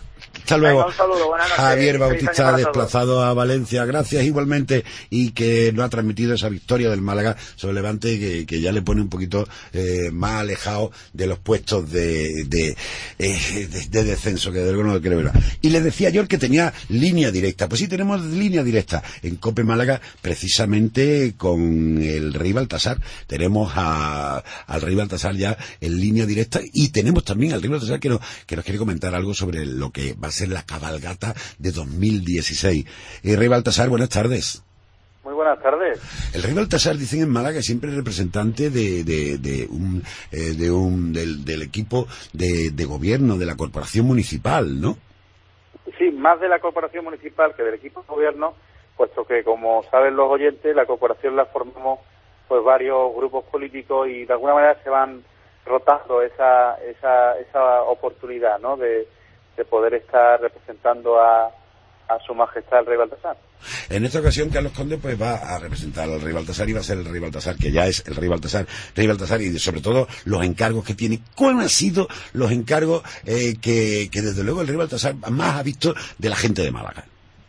Hasta luego. Venga, un saludo, buenas noches. Javier Bautista, Feliz año para desplazado a Valencia. Gracias igualmente, y que nos ha transmitido esa victoria del Málaga sobre el Levante, que, que ya le pone un poquito eh, más alejado de los puestos de de, eh, de, de descenso, que de luego no lo quiero ver. Y le decía yo que tenía línea directa. Pues sí, tenemos línea directa en COPE Málaga, precisamente con el Rey Baltasar. Tenemos a, al Rey Baltasar ya en línea directa, y tenemos también al Rey Baltasar que nos, que nos quiere comentar algo sobre lo que va a ser la cabalgata de dos mil dieciséis. Eh, Rey Baltasar, buenas tardes. Muy buenas tardes. El Rey Baltasar, dicen en Málaga, siempre es representante de, de, de un, eh, de un, del, del equipo de, de gobierno de la corporación municipal, ¿no? Sí, más de la corporación municipal que del equipo de gobierno, puesto que, como saben los oyentes, la corporación la formamos pues varios grupos políticos, y de alguna manera se van rotando esa esa esa oportunidad, ¿no?, de, de poder estar representando a, a su majestad el Rey Baltasar. En esta ocasión, Carlos Conde pues va a representar al Rey Baltasar, y va a ser el Rey Baltasar, que ya es el Rey Baltasar, Rey Baltasar, y sobre todo los encargos que tiene. ¿Cuáles han sido los encargos eh, que, que desde luego el Rey Baltasar más ha visto de la gente de Málaga?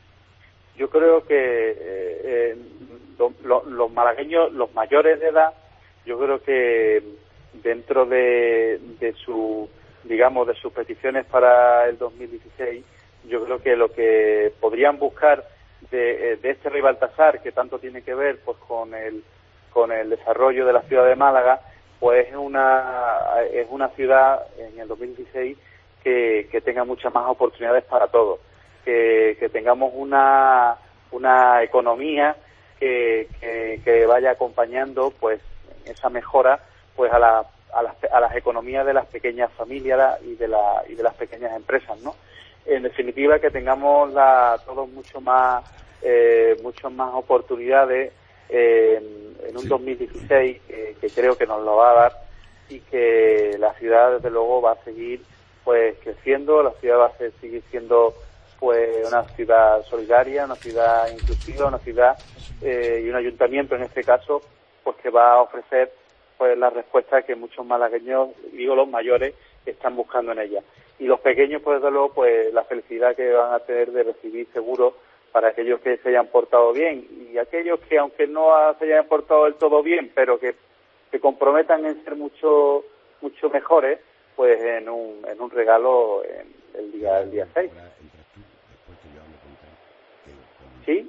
Yo creo que eh, eh, lo, lo, los malagueños, los mayores de edad, yo creo que dentro de, de su, digamos, de sus peticiones para el dos mil dieciséis, yo creo que lo que podrían buscar de, de este Rey Baltasar, que tanto tiene que ver pues con el con el desarrollo de la ciudad de Málaga, pues es una es una ciudad en el dos mil dieciséis que, que tenga muchas más oportunidades para todos, que, que tengamos una una economía que, que, que vaya acompañando pues esa mejora pues a la a las, a las economías de las pequeñas familias y de la y de las pequeñas empresas, ¿no? En definitiva, que tengamos la, todos mucho más eh, mucho más oportunidades eh, en, en un sí. dos mil dieciséis eh, que creo que nos lo va a dar, y que la ciudad desde luego va a seguir pues creciendo. La ciudad va a ser, seguir siendo pues una ciudad solidaria, una ciudad inclusiva, una ciudad eh, y un ayuntamiento en este caso pues que va a ofrecer pues la respuesta que muchos malagueños, digo los mayores, están buscando en ella. Y los pequeños, pues desde luego, pues la felicidad que van a tener de recibir seguro para aquellos que se hayan portado bien, y aquellos que, aunque no se hayan portado del todo bien, pero que se comprometan en ser mucho mucho mejores, pues en un en un regalo en el día el día seis. ¿Sí?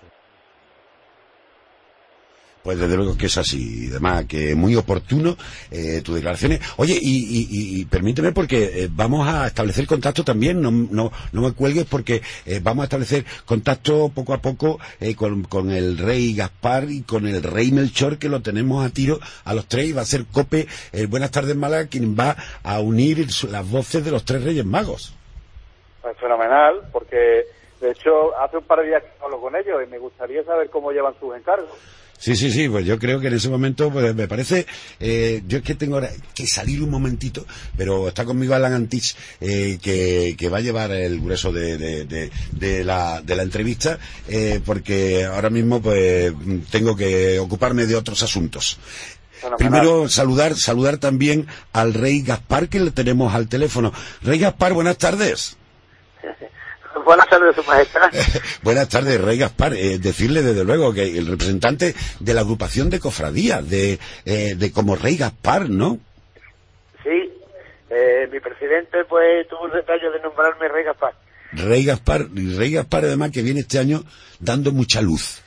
Pues desde luego que es así, y demás, que muy oportuno eh, tus declaraciones. Oye, y, y, y permíteme, porque eh, vamos a establecer contacto también, no, no, no me cuelgues, porque eh, vamos a establecer contacto poco a poco eh, con, con el Rey Gaspar y con el Rey Melchor, que lo tenemos a tiro a los tres, y va a ser COPE, eh, Buenas tardes Málaga, quien va a unir las voces de los tres Reyes Magos. Pues fenomenal, porque de hecho hace un par de días que hablo con ellos y me gustaría saber cómo llevan sus encargos. Sí, sí, sí, pues yo creo que en ese momento, pues me parece, eh, yo es que tengo ahora que salir un momentito, pero está conmigo Alan Antich, eh, que, que va a llevar el grueso de, de, de, de la, de la entrevista, eh, porque ahora mismo, pues, tengo que ocuparme de otros asuntos. Bueno, primero, saludar, saludar también al Rey Gaspar, que le tenemos al teléfono. Rey Gaspar, buenas tardes. Buenas tardes, su majestad. Buenas tardes, Rey Gaspar. Eh, decirle desde luego que el representante de la agrupación de cofradías, de, eh, de como Rey Gaspar, ¿no? Sí, eh, mi presidente pues tuvo el detalle de nombrarme Rey Gaspar. Rey Gaspar, y Rey Gaspar además que viene este año dando mucha luz.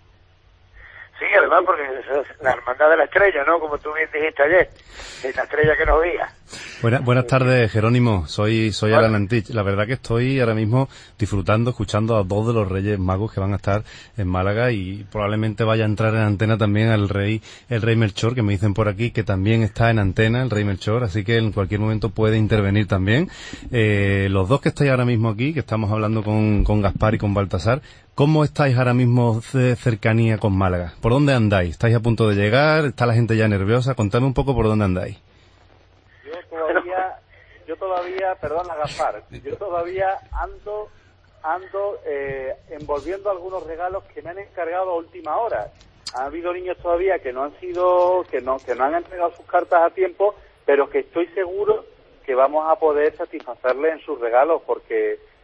Sí, además porque es la hermandad de la estrella, ¿no? Como tú bien dijiste ayer, es la estrella que nos guía. Buenas, buenas tardes, Jerónimo. Soy soy Alan Antich. La verdad que estoy ahora mismo disfrutando, escuchando a dos de los Reyes Magos que van a estar en Málaga, y probablemente vaya a entrar en antena también al Rey el Rey Melchor, que me dicen por aquí que también está en antena el Rey Melchor, así que en cualquier momento puede intervenir también. Eh, los dos que estáis ahora mismo aquí, que estamos hablando con, con Gaspar y con Baltasar, ¿cómo estáis ahora mismo de cercanía con Málaga? ¿Por dónde andáis? ¿Estáis a punto de llegar? ¿Está la gente ya nerviosa? Contadme un poco por dónde andáis. Yo todavía, yo todavía, perdona Gaspar, yo todavía ando, ando eh, envolviendo algunos regalos que me han encargado a última hora. Ha habido niños todavía que no han sido, que no, que no han entregado sus cartas a tiempo, pero que estoy seguro que vamos a poder satisfacerles en sus regalos, porque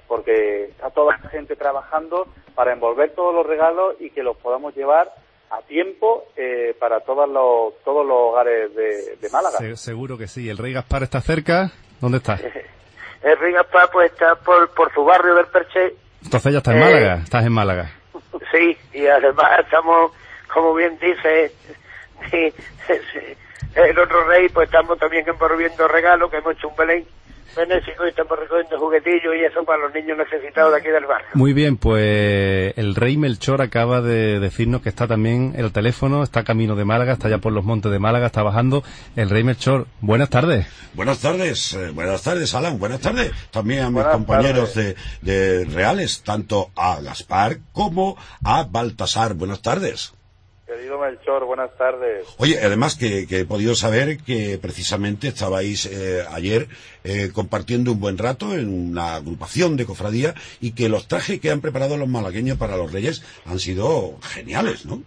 porque está toda la gente trabajando para envolver todos los regalos y que los podamos llevar a tiempo eh, para todos los todos los hogares de, de Málaga. Se, seguro que sí. ¿El Rey Gaspar está cerca? ¿Dónde está? El Rey Gaspar pues está por, por su barrio del Perche. Entonces ya estás en eh, Málaga. Estás en Málaga. Sí, y además estamos, como bien dice sí, el otro rey, pues estamos también envolviendo regalos, que hemos hecho un Belén benéfico y estamos recogiendo juguetillos y eso para los niños necesitados de aquí del barrio. Muy bien, pues el Rey Melchor acaba de decirnos que está también el teléfono, está camino de Málaga, está ya por los montes de Málaga, está bajando. El Rey Melchor, buenas tardes. Buenas tardes, eh, buenas tardes, Alan, buenas tardes. También a mis Buenas compañeros de, de Reales, tanto a Gaspar como a Baltasar. Buenas tardes. Querido Melchor, buenas tardes. Oye, además que, que he podido saber que precisamente estabais eh, ayer eh, compartiendo un buen rato en una agrupación de cofradía y que los trajes que han preparado los malagueños para los Reyes han sido geniales, ¿no?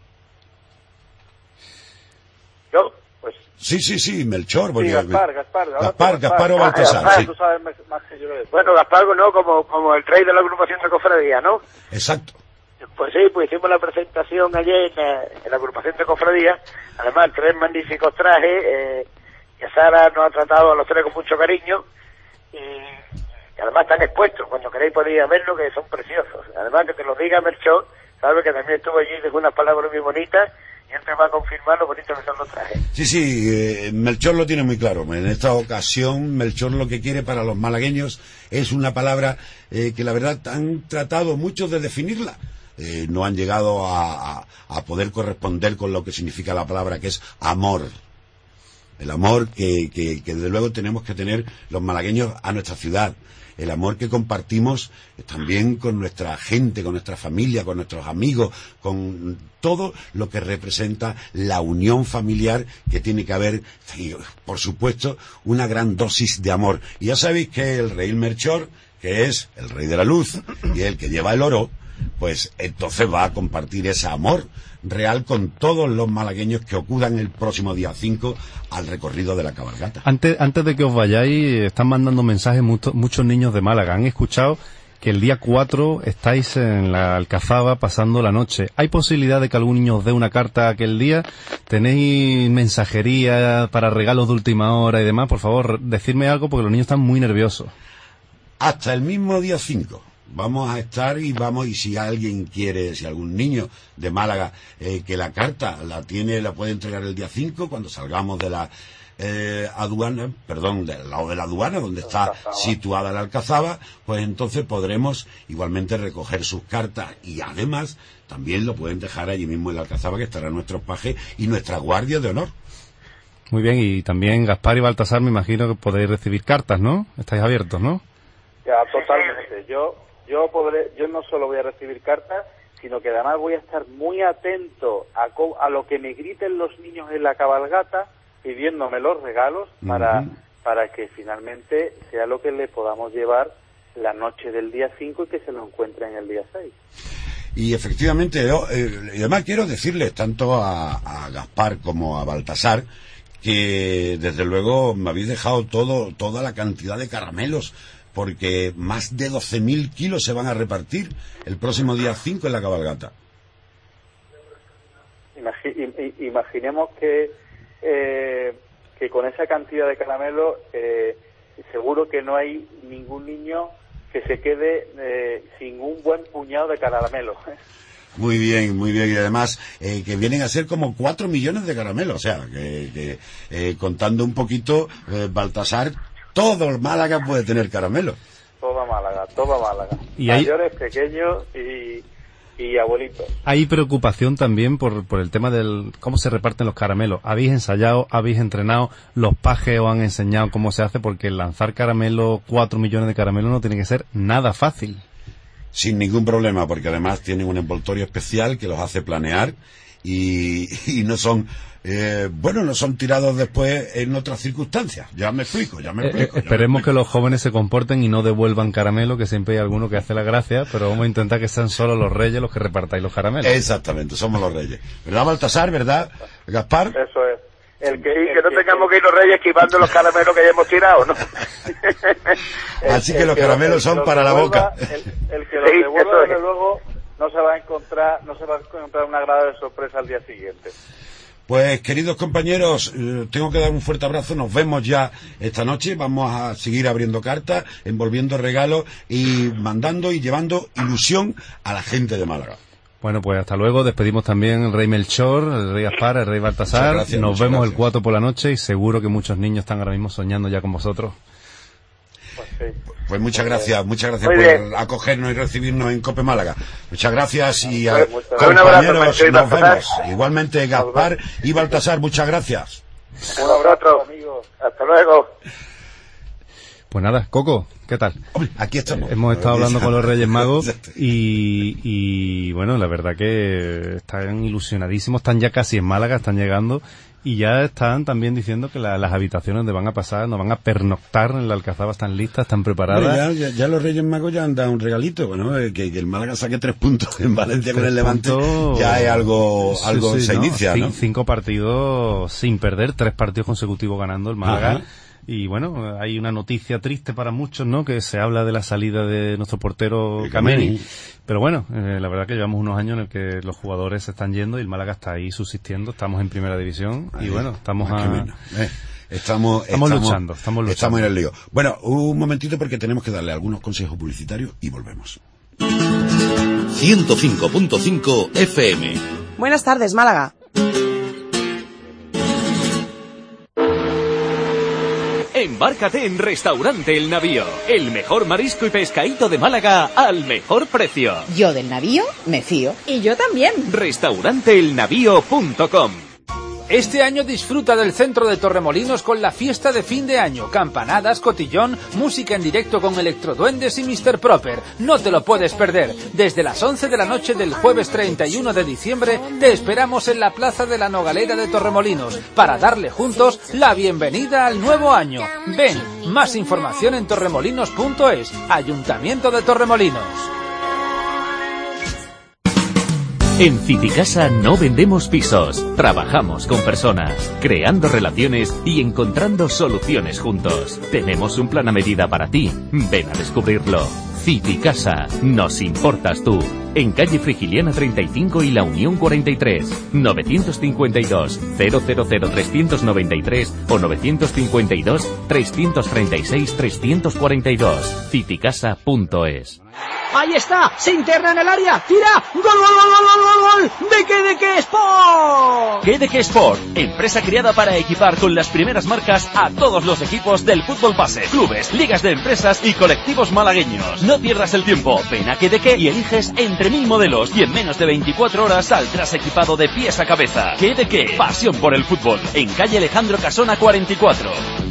¿Yo? Pues... Sí, sí, sí, Melchor. Sí, Porque, Gaspar, Gaspar. Gaspar, Gaspar, Gaspar o Baltasar. Gaspar, sí. Tú sabes más que yo de eso. Bueno, Gaspar, ¿no? Como, como el rey de la agrupación de cofradía, ¿no? Exacto. Pues sí, pues hicimos la presentación ayer en la, en la agrupación de cofradía, además tres magníficos trajes, eh, que Sara nos ha tratado a los tres con mucho cariño, y, y además están expuestos, cuando queréis podéis verlo, que son preciosos. Además que te lo diga Melchor, sabe que también estuvo allí y dijo unas palabras muy bonitas, y él te va a confirmar lo bonito que son los trajes. Sí, sí, eh, Melchor lo tiene muy claro. En esta ocasión, Melchor lo que quiere para los malagueños es una palabra eh, que la verdad han tratado muchos de definirla. Eh, no han llegado a, a, a poder corresponder con lo que significa la palabra, que es amor. El amor que, que, que desde luego tenemos que tener los malagueños a nuestra ciudad. El amor que compartimos también con nuestra gente, con nuestra familia, con nuestros amigos, con todo lo que representa la unión familiar, que tiene que haber, por supuesto, una gran dosis de amor. Y ya sabéis que el rey Melchor, que es el rey de la luz y el que lleva el oro, pues entonces va a compartir ese amor real con todos los malagueños que acudan el próximo día cinco al recorrido de la cabalgata. Antes, antes de que os vayáis, están mandando mensajes mucho, muchos niños de Málaga. Han escuchado que el día cuatro estáis en la Alcazaba pasando la noche. ¿Hay posibilidad de que algún niño os dé una carta aquel día? ¿Tenéis mensajería para regalos de última hora y demás? Por favor, decidme algo porque los niños están muy nerviosos. Hasta el mismo día cinco. Vamos a estar y vamos, y si alguien quiere, si algún niño de Málaga, eh, que la carta la tiene, la puede entregar el día cinco, cuando salgamos de la eh, aduana, perdón, del lado de la aduana, donde está situada la Alcazaba, pues entonces podremos igualmente recoger sus cartas, y además también lo pueden dejar allí mismo en la Alcazaba, que estarán nuestros pajes y nuestra guardia de honor. Muy bien, y también Gaspar y Baltasar, me imagino que podéis recibir cartas, ¿no? Estáis abiertos, ¿no? Ya, totalmente. Yo Yo podré, yo no solo voy a recibir cartas, sino que además voy a estar muy atento a, co a lo que me griten los niños en la cabalgata, pidiéndome los regalos para, uh-huh. para que finalmente sea lo que le podamos llevar la noche del día cinco y que se lo encuentren el día seis. Y efectivamente, yo, eh, y además quiero decirles tanto a, a Gaspar como a Baltasar que desde luego me habéis dejado todo, toda la cantidad de caramelos, porque más de doce mil kilos se van a repartir el próximo día cinco en la cabalgata. Imagi imaginemos que, eh, que con esa cantidad de caramelos, eh, seguro que no hay ningún niño que se quede eh, sin un buen puñado de caramelos. Muy bien, muy bien. Y además, eh, que vienen a ser como cuatro millones de caramelos. O sea, que, que eh, contando un poquito, eh, Baltasar, todo el Málaga puede tener caramelo. Toda Málaga, toda Málaga. ¿Y hay... mayores, pequeños y, y abuelitos. Hay preocupación también por, por el tema del cómo se reparten los caramelos. ¿Habéis ensayado, habéis entrenado, los pajes os han enseñado cómo se hace? Porque lanzar caramelo, cuatro millones de caramelos, no tiene que ser nada fácil. Sin ningún problema, porque además tienen un envoltorio especial que los hace planear y, y no son... Eh, bueno, no son tirados después en otras circunstancias. Ya me explico, ya me explico. Eh, ya esperemos me explico. que los jóvenes se comporten y no devuelvan caramelo, que siempre hay alguno que hace la gracia, pero vamos a intentar que sean solo los reyes los que repartáis los caramelos. Exactamente, somos los reyes. ¿Verdad, Baltasar? ¿Verdad, Gaspar? Eso es. el que, y el que no que, tengamos que ir los reyes esquivando los caramelos que hayamos tirado, ¿no? Así que los caramelos son para la boca. El, el que los Sí, devuelva, eso es. desde luego, no se va a encontrar, no se va a encontrar una agradable sorpresa al día siguiente. Pues, queridos compañeros, eh, tengo que dar un fuerte abrazo. Nos vemos ya esta noche. Vamos a seguir abriendo cartas, envolviendo regalos y mandando y llevando ilusión a la gente de Málaga. Bueno, pues hasta luego. Despedimos también el Rey Melchor, el Rey Gaspar, el Rey Baltasar. Gracias, Nos vemos gracias. el cuatro por la noche y seguro que muchos niños están ahora mismo soñando ya con vosotros. Pues sí. Pues muchas gracias, muchas gracias Muy por bien. acogernos y recibirnos en Cope Málaga. Muchas gracias y a, Pues, pues, un abrazo, compañeros, Melchor y nos Baltasar. vemos. Igualmente Gaspar y Baltasar, muchas gracias. Un abrazo, amigos. Hasta luego. Pues nada, Coco, ¿qué tal? Hombre, aquí estamos. Hemos estado hablando con los Reyes Magos y, y bueno, la verdad que están ilusionadísimos, están ya casi en Málaga, están llegando y ya están también diciendo que la- las habitaciones donde van a pasar, nos van a pernoctar en la Alcazaba, están listas, están preparadas. Hombre, ya, ya, ya los Reyes Magos ya han dado un regalito, bueno, eh, que, que el Málaga saque tres puntos en Valencia con Tres el Levante, puntos. ya es algo, Sí, algo sí, se ¿no? inicia, Cin- ¿no? Cinco partidos sin perder, tres partidos consecutivos ganando el Málaga. Ajá. Y bueno, hay una noticia triste para muchos, ¿no? Que se habla de la salida de nuestro portero De Kameni. Kameni. Pero bueno, eh, la verdad que llevamos unos años en el que los jugadores se están yendo y el Málaga está ahí subsistiendo. Estamos en primera división y Ahí, bueno, estamos más a... que menos, eh. Estamos, Estamos luchando, estamos luchando. Estamos en el lío. Bueno, un momentito porque tenemos que darle algunos consejos publicitarios y volvemos. ciento cinco punto cinco F M. Buenas tardes, Málaga. Embárcate en Restaurante El Navío, el mejor marisco y pescadito de Málaga al mejor precio. Yo del navío me fío. Y yo también. restaurante el navío punto com. Este año disfruta del centro de Torremolinos con la fiesta de fin de año, campanadas, cotillón, música en directo con Electroduendes y mister Proper. No te lo puedes perder. Desde las once de la noche del jueves treinta y uno de diciembre te esperamos en la Plaza de la Nogalera de Torremolinos para darle juntos la bienvenida al nuevo año. Ven, más información en torremolinos punto es, Ayuntamiento de Torremolinos. En Citicasa no vendemos pisos, trabajamos con personas, creando relaciones y encontrando soluciones juntos. Tenemos un plan a medida para ti, ven a descubrirlo. Citicasa, nos importas tú. En calle Frigiliana treinta y cinco y La Unión cuarenta y tres, novecientos cincuenta y dos, cero cero cero, trescientos noventa y tres o novecientos cincuenta y dos, trescientos treinta y seis, trescientos cuarenta y dos. Citicasa punto es. Ahí está, se interna en el área, tira, gol, gol, gol, gol, gol, gol, de qué, de qué Sport. G D K Sport, empresa creada para equipar con las primeras marcas a todos los equipos del fútbol base, clubes, ligas de empresas y colectivos malagueños. No pierdas el tiempo, ven a G D K y eliges entre mil modelos y en menos de veinticuatro horas saldrás equipado de pies a cabeza. G D K, pasión por el fútbol, en calle Alejandro Casona cuarenta y cuatro.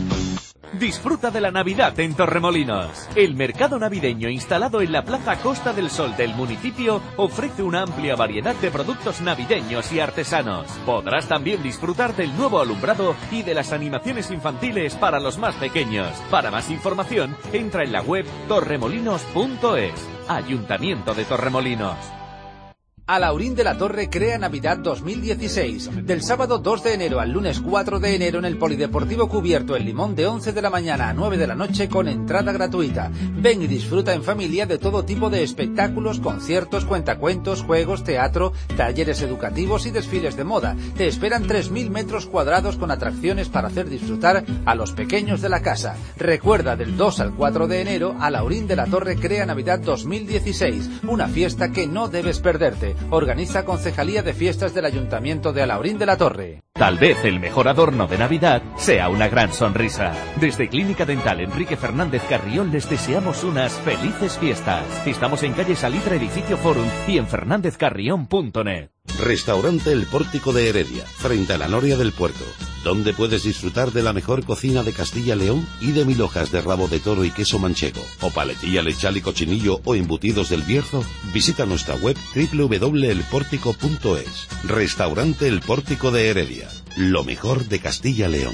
Disfruta de la Navidad en Torremolinos. El mercado navideño instalado en la Plaza Costa del Sol del municipio ofrece una amplia variedad de productos navideños y artesanos. Podrás también disfrutar del nuevo alumbrado y de las animaciones infantiles para los más pequeños. Para más información, entra en la web torremolinos punto es. Ayuntamiento de Torremolinos. Alaurín de la Torre crea Navidad dos mil dieciséis. Del sábado dos de enero al lunes cuatro de enero en el Polideportivo Cubierto El Limón de once de la mañana a nueve de la noche con entrada gratuita. Ven y disfruta en familia de todo tipo de espectáculos, conciertos, cuentacuentos, juegos, teatro, talleres educativos y desfiles de moda. Te esperan tres mil metros cuadrados con atracciones para hacer disfrutar a los pequeños de la casa. Recuerda, del dos al cuatro de enero, Alaurín de la Torre crea Navidad dos mil dieciséis. Una fiesta que no debes perderte. Organiza Concejalía de Fiestas del Ayuntamiento de Alaurín de la Torre. Tal vez el mejor adorno de Navidad sea una gran sonrisa. Desde Clínica Dental Enrique Fernández Carrión les deseamos unas felices fiestas. Estamos en calle Salitre, edificio Forum y en fernandez carrión punto net. Restaurante El Pórtico de Heredia, frente a la Noria del Puerto, donde puedes disfrutar de la mejor cocina de Castilla-León y de mil hojas de rabo de toro y queso manchego, o paletilla lechal y cochinillo o embutidos del Bierzo. Visita nuestra web doble u doble u doble u punto el pórtico punto es. Restaurante El Pórtico de Heredia, lo mejor de Castilla-León.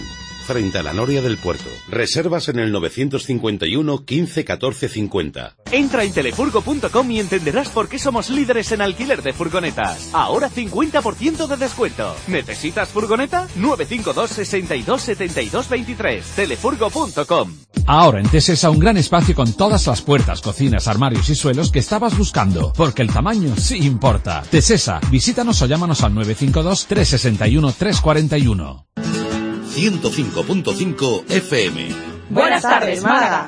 frente a la Noria del Puerto. Reservas en el novecientos cincuenta y uno quince catorce cincuenta. Entra en telefurgo punto com y entenderás por qué somos líderes en alquiler de furgonetas. Ahora cincuenta por ciento de descuento. ¿Necesitas furgoneta? nueve cinco dos, sesenta y dos, setenta y dos, veintitrés. telefurgo punto com. Ahora en Tesesa un gran espacio con todas las puertas, cocinas, armarios y suelos que estabas buscando, porque el tamaño sí importa. Tesesa, visítanos o llámanos al nueve cinco dos, tres seis uno, tres cuatro uno. ciento cinco punto cinco F M. Buenas tardes, Málaga.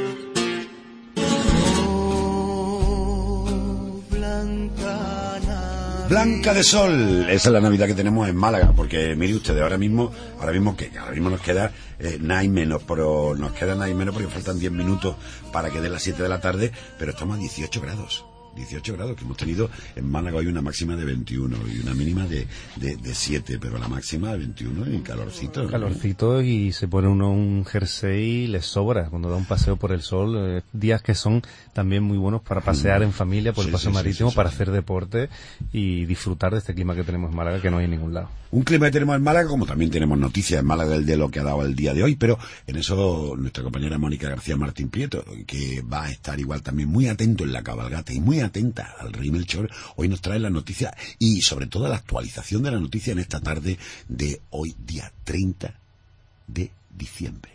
Blanca de sol, esa es la Navidad que tenemos en Málaga, porque mire ustedes, ahora mismo, ahora mismo que ahora mismo nos queda eh, nada y menos, pero nos queda nada y menos porque faltan diez minutos para que dé las siete de la tarde, pero estamos a dieciocho grados. dieciocho grados que hemos tenido en Málaga hoy, una máxima de veintiuno y una mínima de, de, de siete, pero la máxima de veintiuno y calorcito, ¿no? Calorcito, y se pone uno un jersey y le sobra cuando da un paseo por el sol. Eh, días que son también muy buenos para pasear en familia por sí, el paseo sí, marítimo, sí, sí, para sí. hacer deporte y disfrutar de este clima que tenemos en Málaga, que no hay en ningún lado. Un clima que tenemos en Málaga, como también tenemos noticias en Málaga de lo que ha dado el día de hoy, pero en eso nuestra compañera Mónica García Martín Prieto, que va a estar igual también muy atento en la cabalgata y muy atenta al Rey Melchor, hoy nos trae la noticia y sobre todo la actualización de la noticia en esta tarde de hoy, día treinta de diciembre.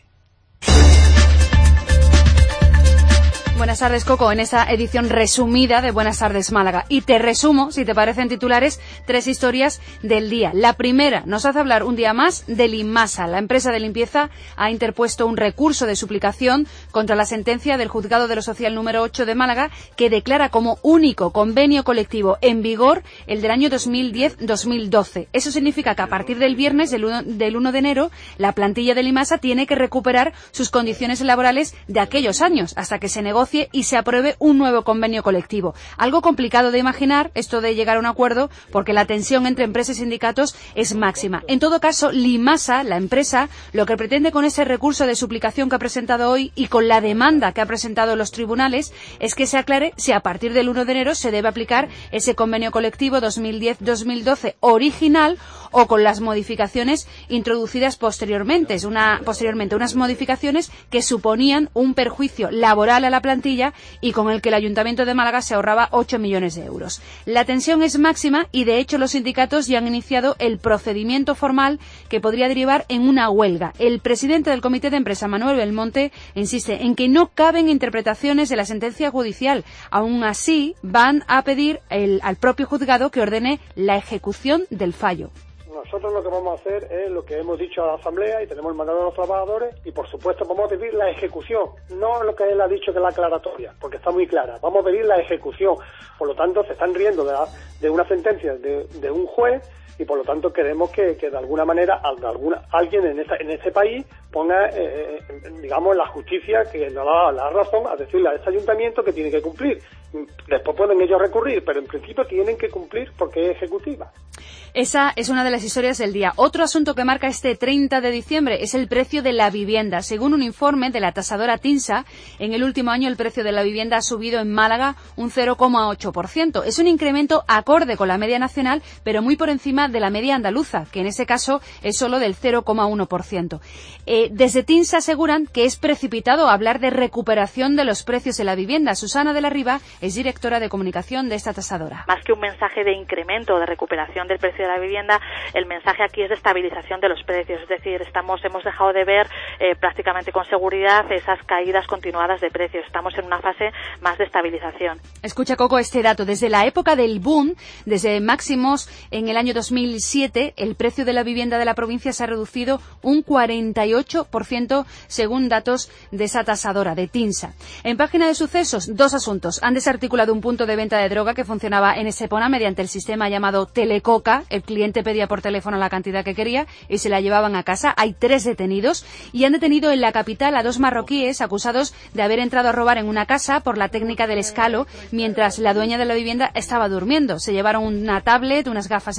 Buenas tardes, Coco, en esta edición resumida de Buenas tardes, Málaga. Y te resumo, si te parecen titulares, tres historias del día. La primera nos hace hablar un día más de Limasa. La empresa de limpieza ha interpuesto un recurso de suplicación contra la sentencia del Juzgado de lo Social número ocho de Málaga, que declara como único convenio colectivo en vigor el del año dos mil diez dos mil doce. Eso significa que a partir del viernes, del uno, del uno de enero, la plantilla de Limasa tiene que recuperar sus condiciones laborales de aquellos años, hasta que se negocie y se apruebe un nuevo convenio colectivo. Algo complicado de imaginar esto de llegar a un acuerdo, porque la tensión entre empresas y sindicatos es máxima. En todo caso, Limasa, la empresa, lo que pretende con ese recurso de suplicación que ha presentado hoy y con la demanda que ha presentado en los tribunales es que se aclare si a partir del uno de enero se debe aplicar ese convenio colectivo dos mil diez dos mil doce original o con las modificaciones introducidas posteriormente, una, posteriormente, unas modificaciones que suponían un perjuicio laboral a la plantilla y con el que el Ayuntamiento de Málaga se ahorraba ocho millones de euros. La tensión es máxima y, de hecho, los sindicatos ya han iniciado el procedimiento formal que podría derivar en una huelga. El presidente del Comité de Empresa, Manuel Belmonte, insiste en que no caben interpretaciones de la sentencia judicial. Aún así, van a pedir el, al propio juzgado que ordene la ejecución del fallo. Nosotros lo que vamos a hacer es lo que hemos dicho a la Asamblea y tenemos el mandato de los trabajadores y, por supuesto, vamos a pedir la ejecución, no lo que él ha dicho que es la aclaratoria, porque está muy clara. Vamos a pedir la ejecución. Por lo tanto, se están riendo de, la, de una sentencia de, de un juez y, por lo tanto, queremos que, que de alguna manera de alguna, alguien en, esta, en este país ponga, eh, digamos, la justicia que nos da la razón a decirle a este ayuntamiento que tiene que cumplir. Después pueden ellos recurrir, pero en principio tienen que cumplir porque es ejecutiva. Esa es una de las historias del día. Otro asunto que marca este treinta de diciembre es el precio de la vivienda. Según un informe de la tasadora TINSA, en el último año el precio de la vivienda ha subido en Málaga un cero coma ocho por ciento. Es un incremento acorde con la media nacional, pero muy por encima de la media andaluza, que en ese caso es solo del cero coma uno por ciento. Eh, desde TINSA aseguran que es precipitado hablar de recuperación de los precios de la vivienda. Susana de la Riva es directora de comunicación de esta tasadora. Más que un mensaje de incremento o de recuperación del precio de la vivienda, el mensaje aquí es de estabilización de los precios, es decir, estamos hemos dejado de ver eh, prácticamente con seguridad esas caídas continuadas de precios, estamos en una fase más de estabilización. Escucha, Coco, este dato. Desde la época del boom, desde máximos en el año dos mil siete, el precio de la vivienda de la provincia se ha reducido un cuarenta y ocho por ciento según datos de esa tasadora, de TINSA. En página de sucesos, dos asuntos. Han desarticulado un punto de venta de droga que funcionaba en Estepona mediante el sistema llamado Telecoca. El cliente pedía por teléfono la cantidad que quería y se la llevaban a casa. Hay tres detenidos y han detenido en la capital a dos marroquíes acusados de haber entrado a robar en una casa por la técnica del escalo mientras la dueña de la vivienda estaba durmiendo. Se llevaron una tablet, unas gafas de sol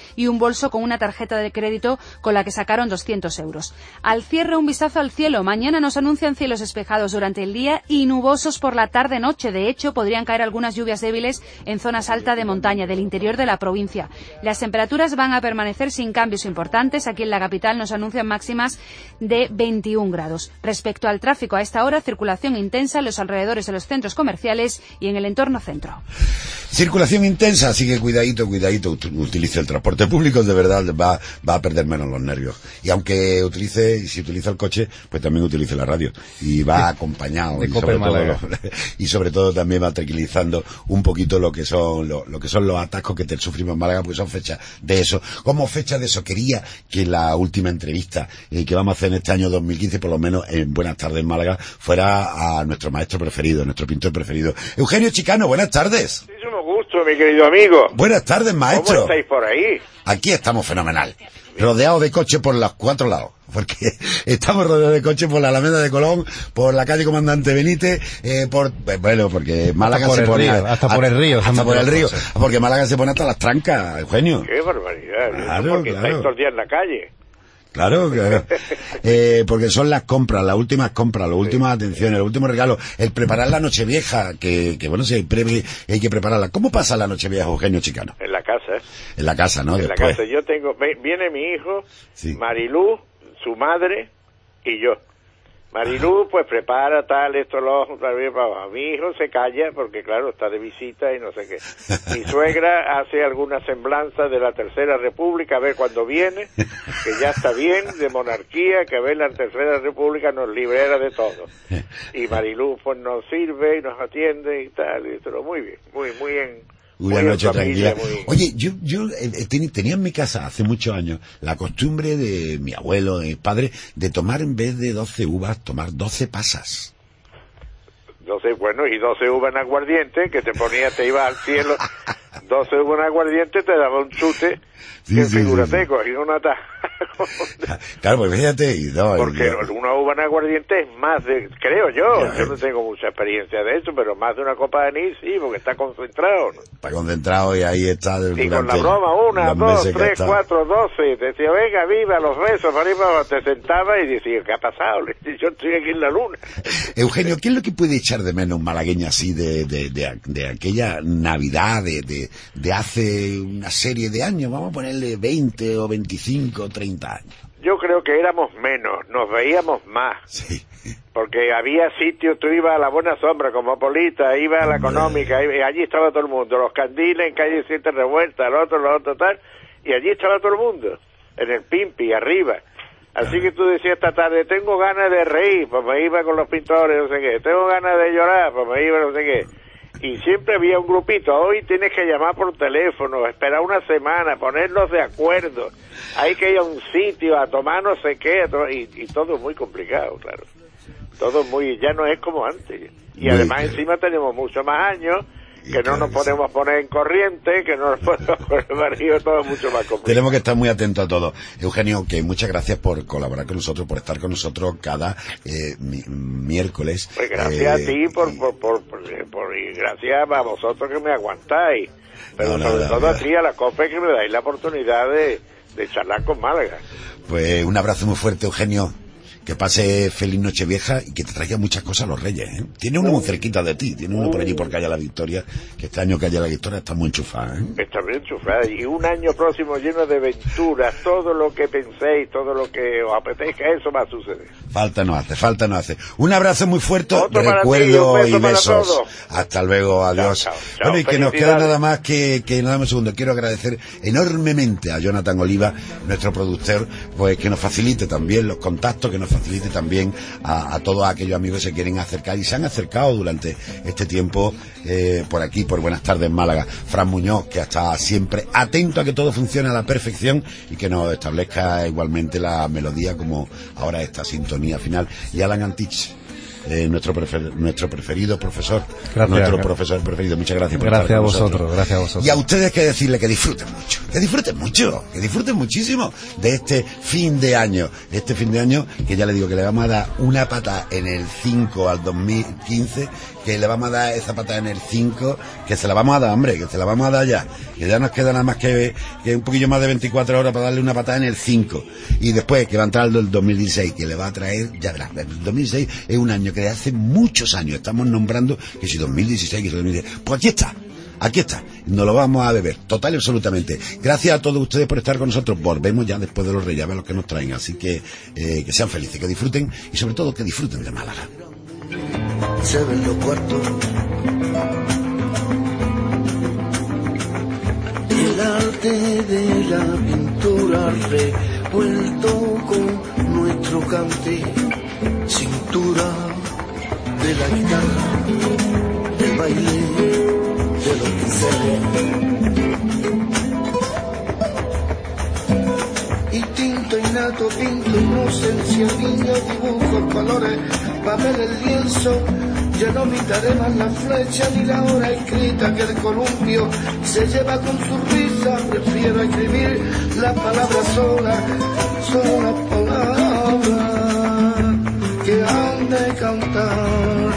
y un bolso con una tarjeta de crédito con la que sacaron doscientos euros. Al cierre, un vistazo al cielo. Mañana nos anuncian cielos despejados durante el día y nubosos por la tarde-noche. De hecho, podrían caer algunas lluvias débiles en zonas altas de montaña del interior de la provincia. Las temperaturas van a permanecer sin cambios importantes. Aquí en la capital nos anuncian máximas de veintiún grados. Respecto al tráfico, a esta hora, circulación intensa en los alrededores de los centros comerciales y en el entorno centro. Circulación intensa, así que cuidadito, cuidadito, utilice el transporte público, de verdad va, va a perder menos los nervios. Y aunque utilice, si utiliza el coche, pues también utilice la radio. Y va acompañado. Y sobre, todo, lo, y sobre todo también va tranquilizando un poquito lo que son lo, lo que son los atascos que te sufrimos en Málaga, porque son fechas de eso. Como fecha de eso, quería que la última entrevista eh, que vamos a hacer en este año dos mil quince, por lo menos en Buenas Tardes Málaga, fuera a nuestro maestro preferido, nuestro pintor preferido. Eugenio Chicano, buenas tardes. Muchísimo gusto, mi querido amigo. Buenas tardes, maestro. ¿Cómo estáis por ahí? Aquí estamos fenomenal, rodeados de coches por los cuatro lados, porque estamos rodeados de coches por la Alameda de Colón, por la calle Comandante Benítez, eh, por bueno, porque Málaga se pone río, hasta por el río, hasta por el río, porque Málaga se pone hasta las trancas, Eugenio. Qué barbaridad, claro, porque claro. estáis todos los días en la calle. Claro, claro. Eh, porque son las compras, las últimas compras, las últimas atenciones, los últimos regalos, el preparar la Nochevieja, que, que bueno, si previ, hay que prepararla. ¿Cómo pasa la Nochevieja, Eugenio Chicano? En la casa. En la casa, ¿no? En Después. la casa. Yo tengo, viene mi hijo, sí. Marilú, su madre y yo. Marilú, pues prepara tal, esto, lo otro, tal vez, mi hijo se calla porque, claro, está de visita y no sé qué. Mi suegra hace alguna semblanza de la Tercera República, a ver cuando viene, que ya está bien, de monarquía, que a ver la Tercera República nos libera de todo. Y Marilú, pues nos sirve y nos atiende y tal, y todo muy bien, muy, muy en... Una noche familia, tranquila. Muy... Oye, yo, yo eh, tenía en mi casa hace muchos años la costumbre de mi abuelo, de mi padre, de tomar en vez de doce uvas, tomar doce pasas. doce, bueno, y doce uvas en aguardiente, que te ponía, te iba al cielo, doce uvas en aguardiente te daba un chute, sí, que sí, figúrate, sí. cogí una taza. Claro, pues fíjate. Y no, Porque yo... una uva en aguardiente es más de, creo yo, claro. Yo no tengo mucha experiencia de eso, pero más de una copa de anís, sí, porque está concentrado, ¿no? Está concentrado y ahí está. Y con la broma, una, dos, tres, cuatro, doce, te decía, venga, viva, los besos, para arriba, te sentaba y decía, ¿qué ha pasado? Yo estoy aquí en la luna. Eugenio, ¿qué es lo que puede echar de menos un malagueño así de, de, de, de aquella Navidad de, de, de hace una serie de años? Vamos a ponerle veinte o veinticinco, treinta años. Yo creo que éramos menos, nos veíamos más. Sí. Porque había sitios, tú ibas a la Buena Sombra como Polita, ibas a la Económica, y allí estaba todo el mundo, los Candiles en calle Siete Revueltas, el otro, lo otro, tal, y allí estaba todo el mundo, en el Pimpi, arriba. Así que tú decías esta tarde, tengo ganas de reír, pues me iba con los pintores, no sé qué, tengo ganas de llorar, pues me iba no sé qué. Y siempre había un grupito, hoy tienes que llamar por teléfono, esperar una semana, ponernos de acuerdo, hay que ir a un sitio a tomar no sé qué, y, y todo muy complicado, claro. Todo muy, ya no es como antes. Y muy además bien. Encima tenemos mucho más años, que no nos podemos poner en corriente, que no nos podemos poner en barrio, todo mucho más complicado. Tenemos que estar muy atentos a todo. Eugenio, que muchas gracias por colaborar con nosotros, por estar con nosotros cada eh, mi, miércoles. Pues gracias eh, a ti, por, por, por, por, por, y gracias a vosotros que me aguantáis. Pero no, sobre no, todo no, a ti, a la COPE, que me dais la oportunidad de, de charlar con Málaga. Pues un abrazo muy fuerte, Eugenio. Que pase feliz Nochevieja y que te traiga muchas cosas los Reyes, ¿eh? Tiene uno muy cerquita de ti, tiene uno por allí por Calle La Victoria, que este año Calle La Victoria está muy enchufada, ¿eh? Está muy enchufada, y un año próximo lleno de aventuras, todo lo que penséis, todo lo que os apetezca, eso va a suceder. Falta no hace, falta no hace. Un abrazo muy fuerte, Otro recuerdo beso y besos. Para Hasta luego, adiós. Chao, chao, chao. Bueno, y que nos queda nada más que, que nada más un segundo. Quiero agradecer enormemente a Jonathan Oliva, nuestro productor, pues que nos facilite también los contactos, que nos facilite también A, a todos aquellos amigos que se quieren acercar y se han acercado durante este tiempo eh, por aquí, por Buenas Tardes Málaga. Fran Muñoz, que está siempre atento a que todo funcione a la perfección y que nos establezca igualmente la melodía como ahora esta sintonía final. Y Alan Antich, eh, nuestro prefer, nuestro preferido profesor, gracias, nuestro gracias. profesor preferido. Muchas gracias por gracias estar con a vosotros, nosotros. gracias a vosotros. Y a ustedes que decirle que disfruten mucho, que disfruten mucho, que disfruten muchísimo de este fin de año, este fin de año que ya le digo que le vamos a dar una pata en el cinco al dos mil quince, que le vamos a dar esa pata en el cinco, que se la vamos a dar, hombre, que se la vamos a dar ya, que ya nos queda nada más que, que un poquillo más de veinticuatro horas para darle una patada en el cinco, y después que va a entrar el dos mil dieciséis, que le va a traer, ya verás, el dos mil dieciséis es un año que de hace muchos años estamos nombrando, que si dos mil dieciséis, que si dos mil dieciséis, pues aquí está. Aquí está, nos lo vamos a beber, total y absolutamente. Gracias a todos ustedes por estar con nosotros. Volvemos ya después de los Reyes a ver lo que nos traen. Así que eh, que sean felices, que disfruten y sobre todo que disfruten de Málaga. Se ven los cuartos, el arte de la pintura revuelto con nuestro cante, cintura de la guitarra, el baile de los pinceles, instinto innato, pinto, inocencia, niño, dibujos, colores, papel, el lienzo, ya no imitaré más la flecha ni la hora escrita que el columpio se lleva con su risa, prefiero escribir las palabras solas, son las palabras que han de cantar.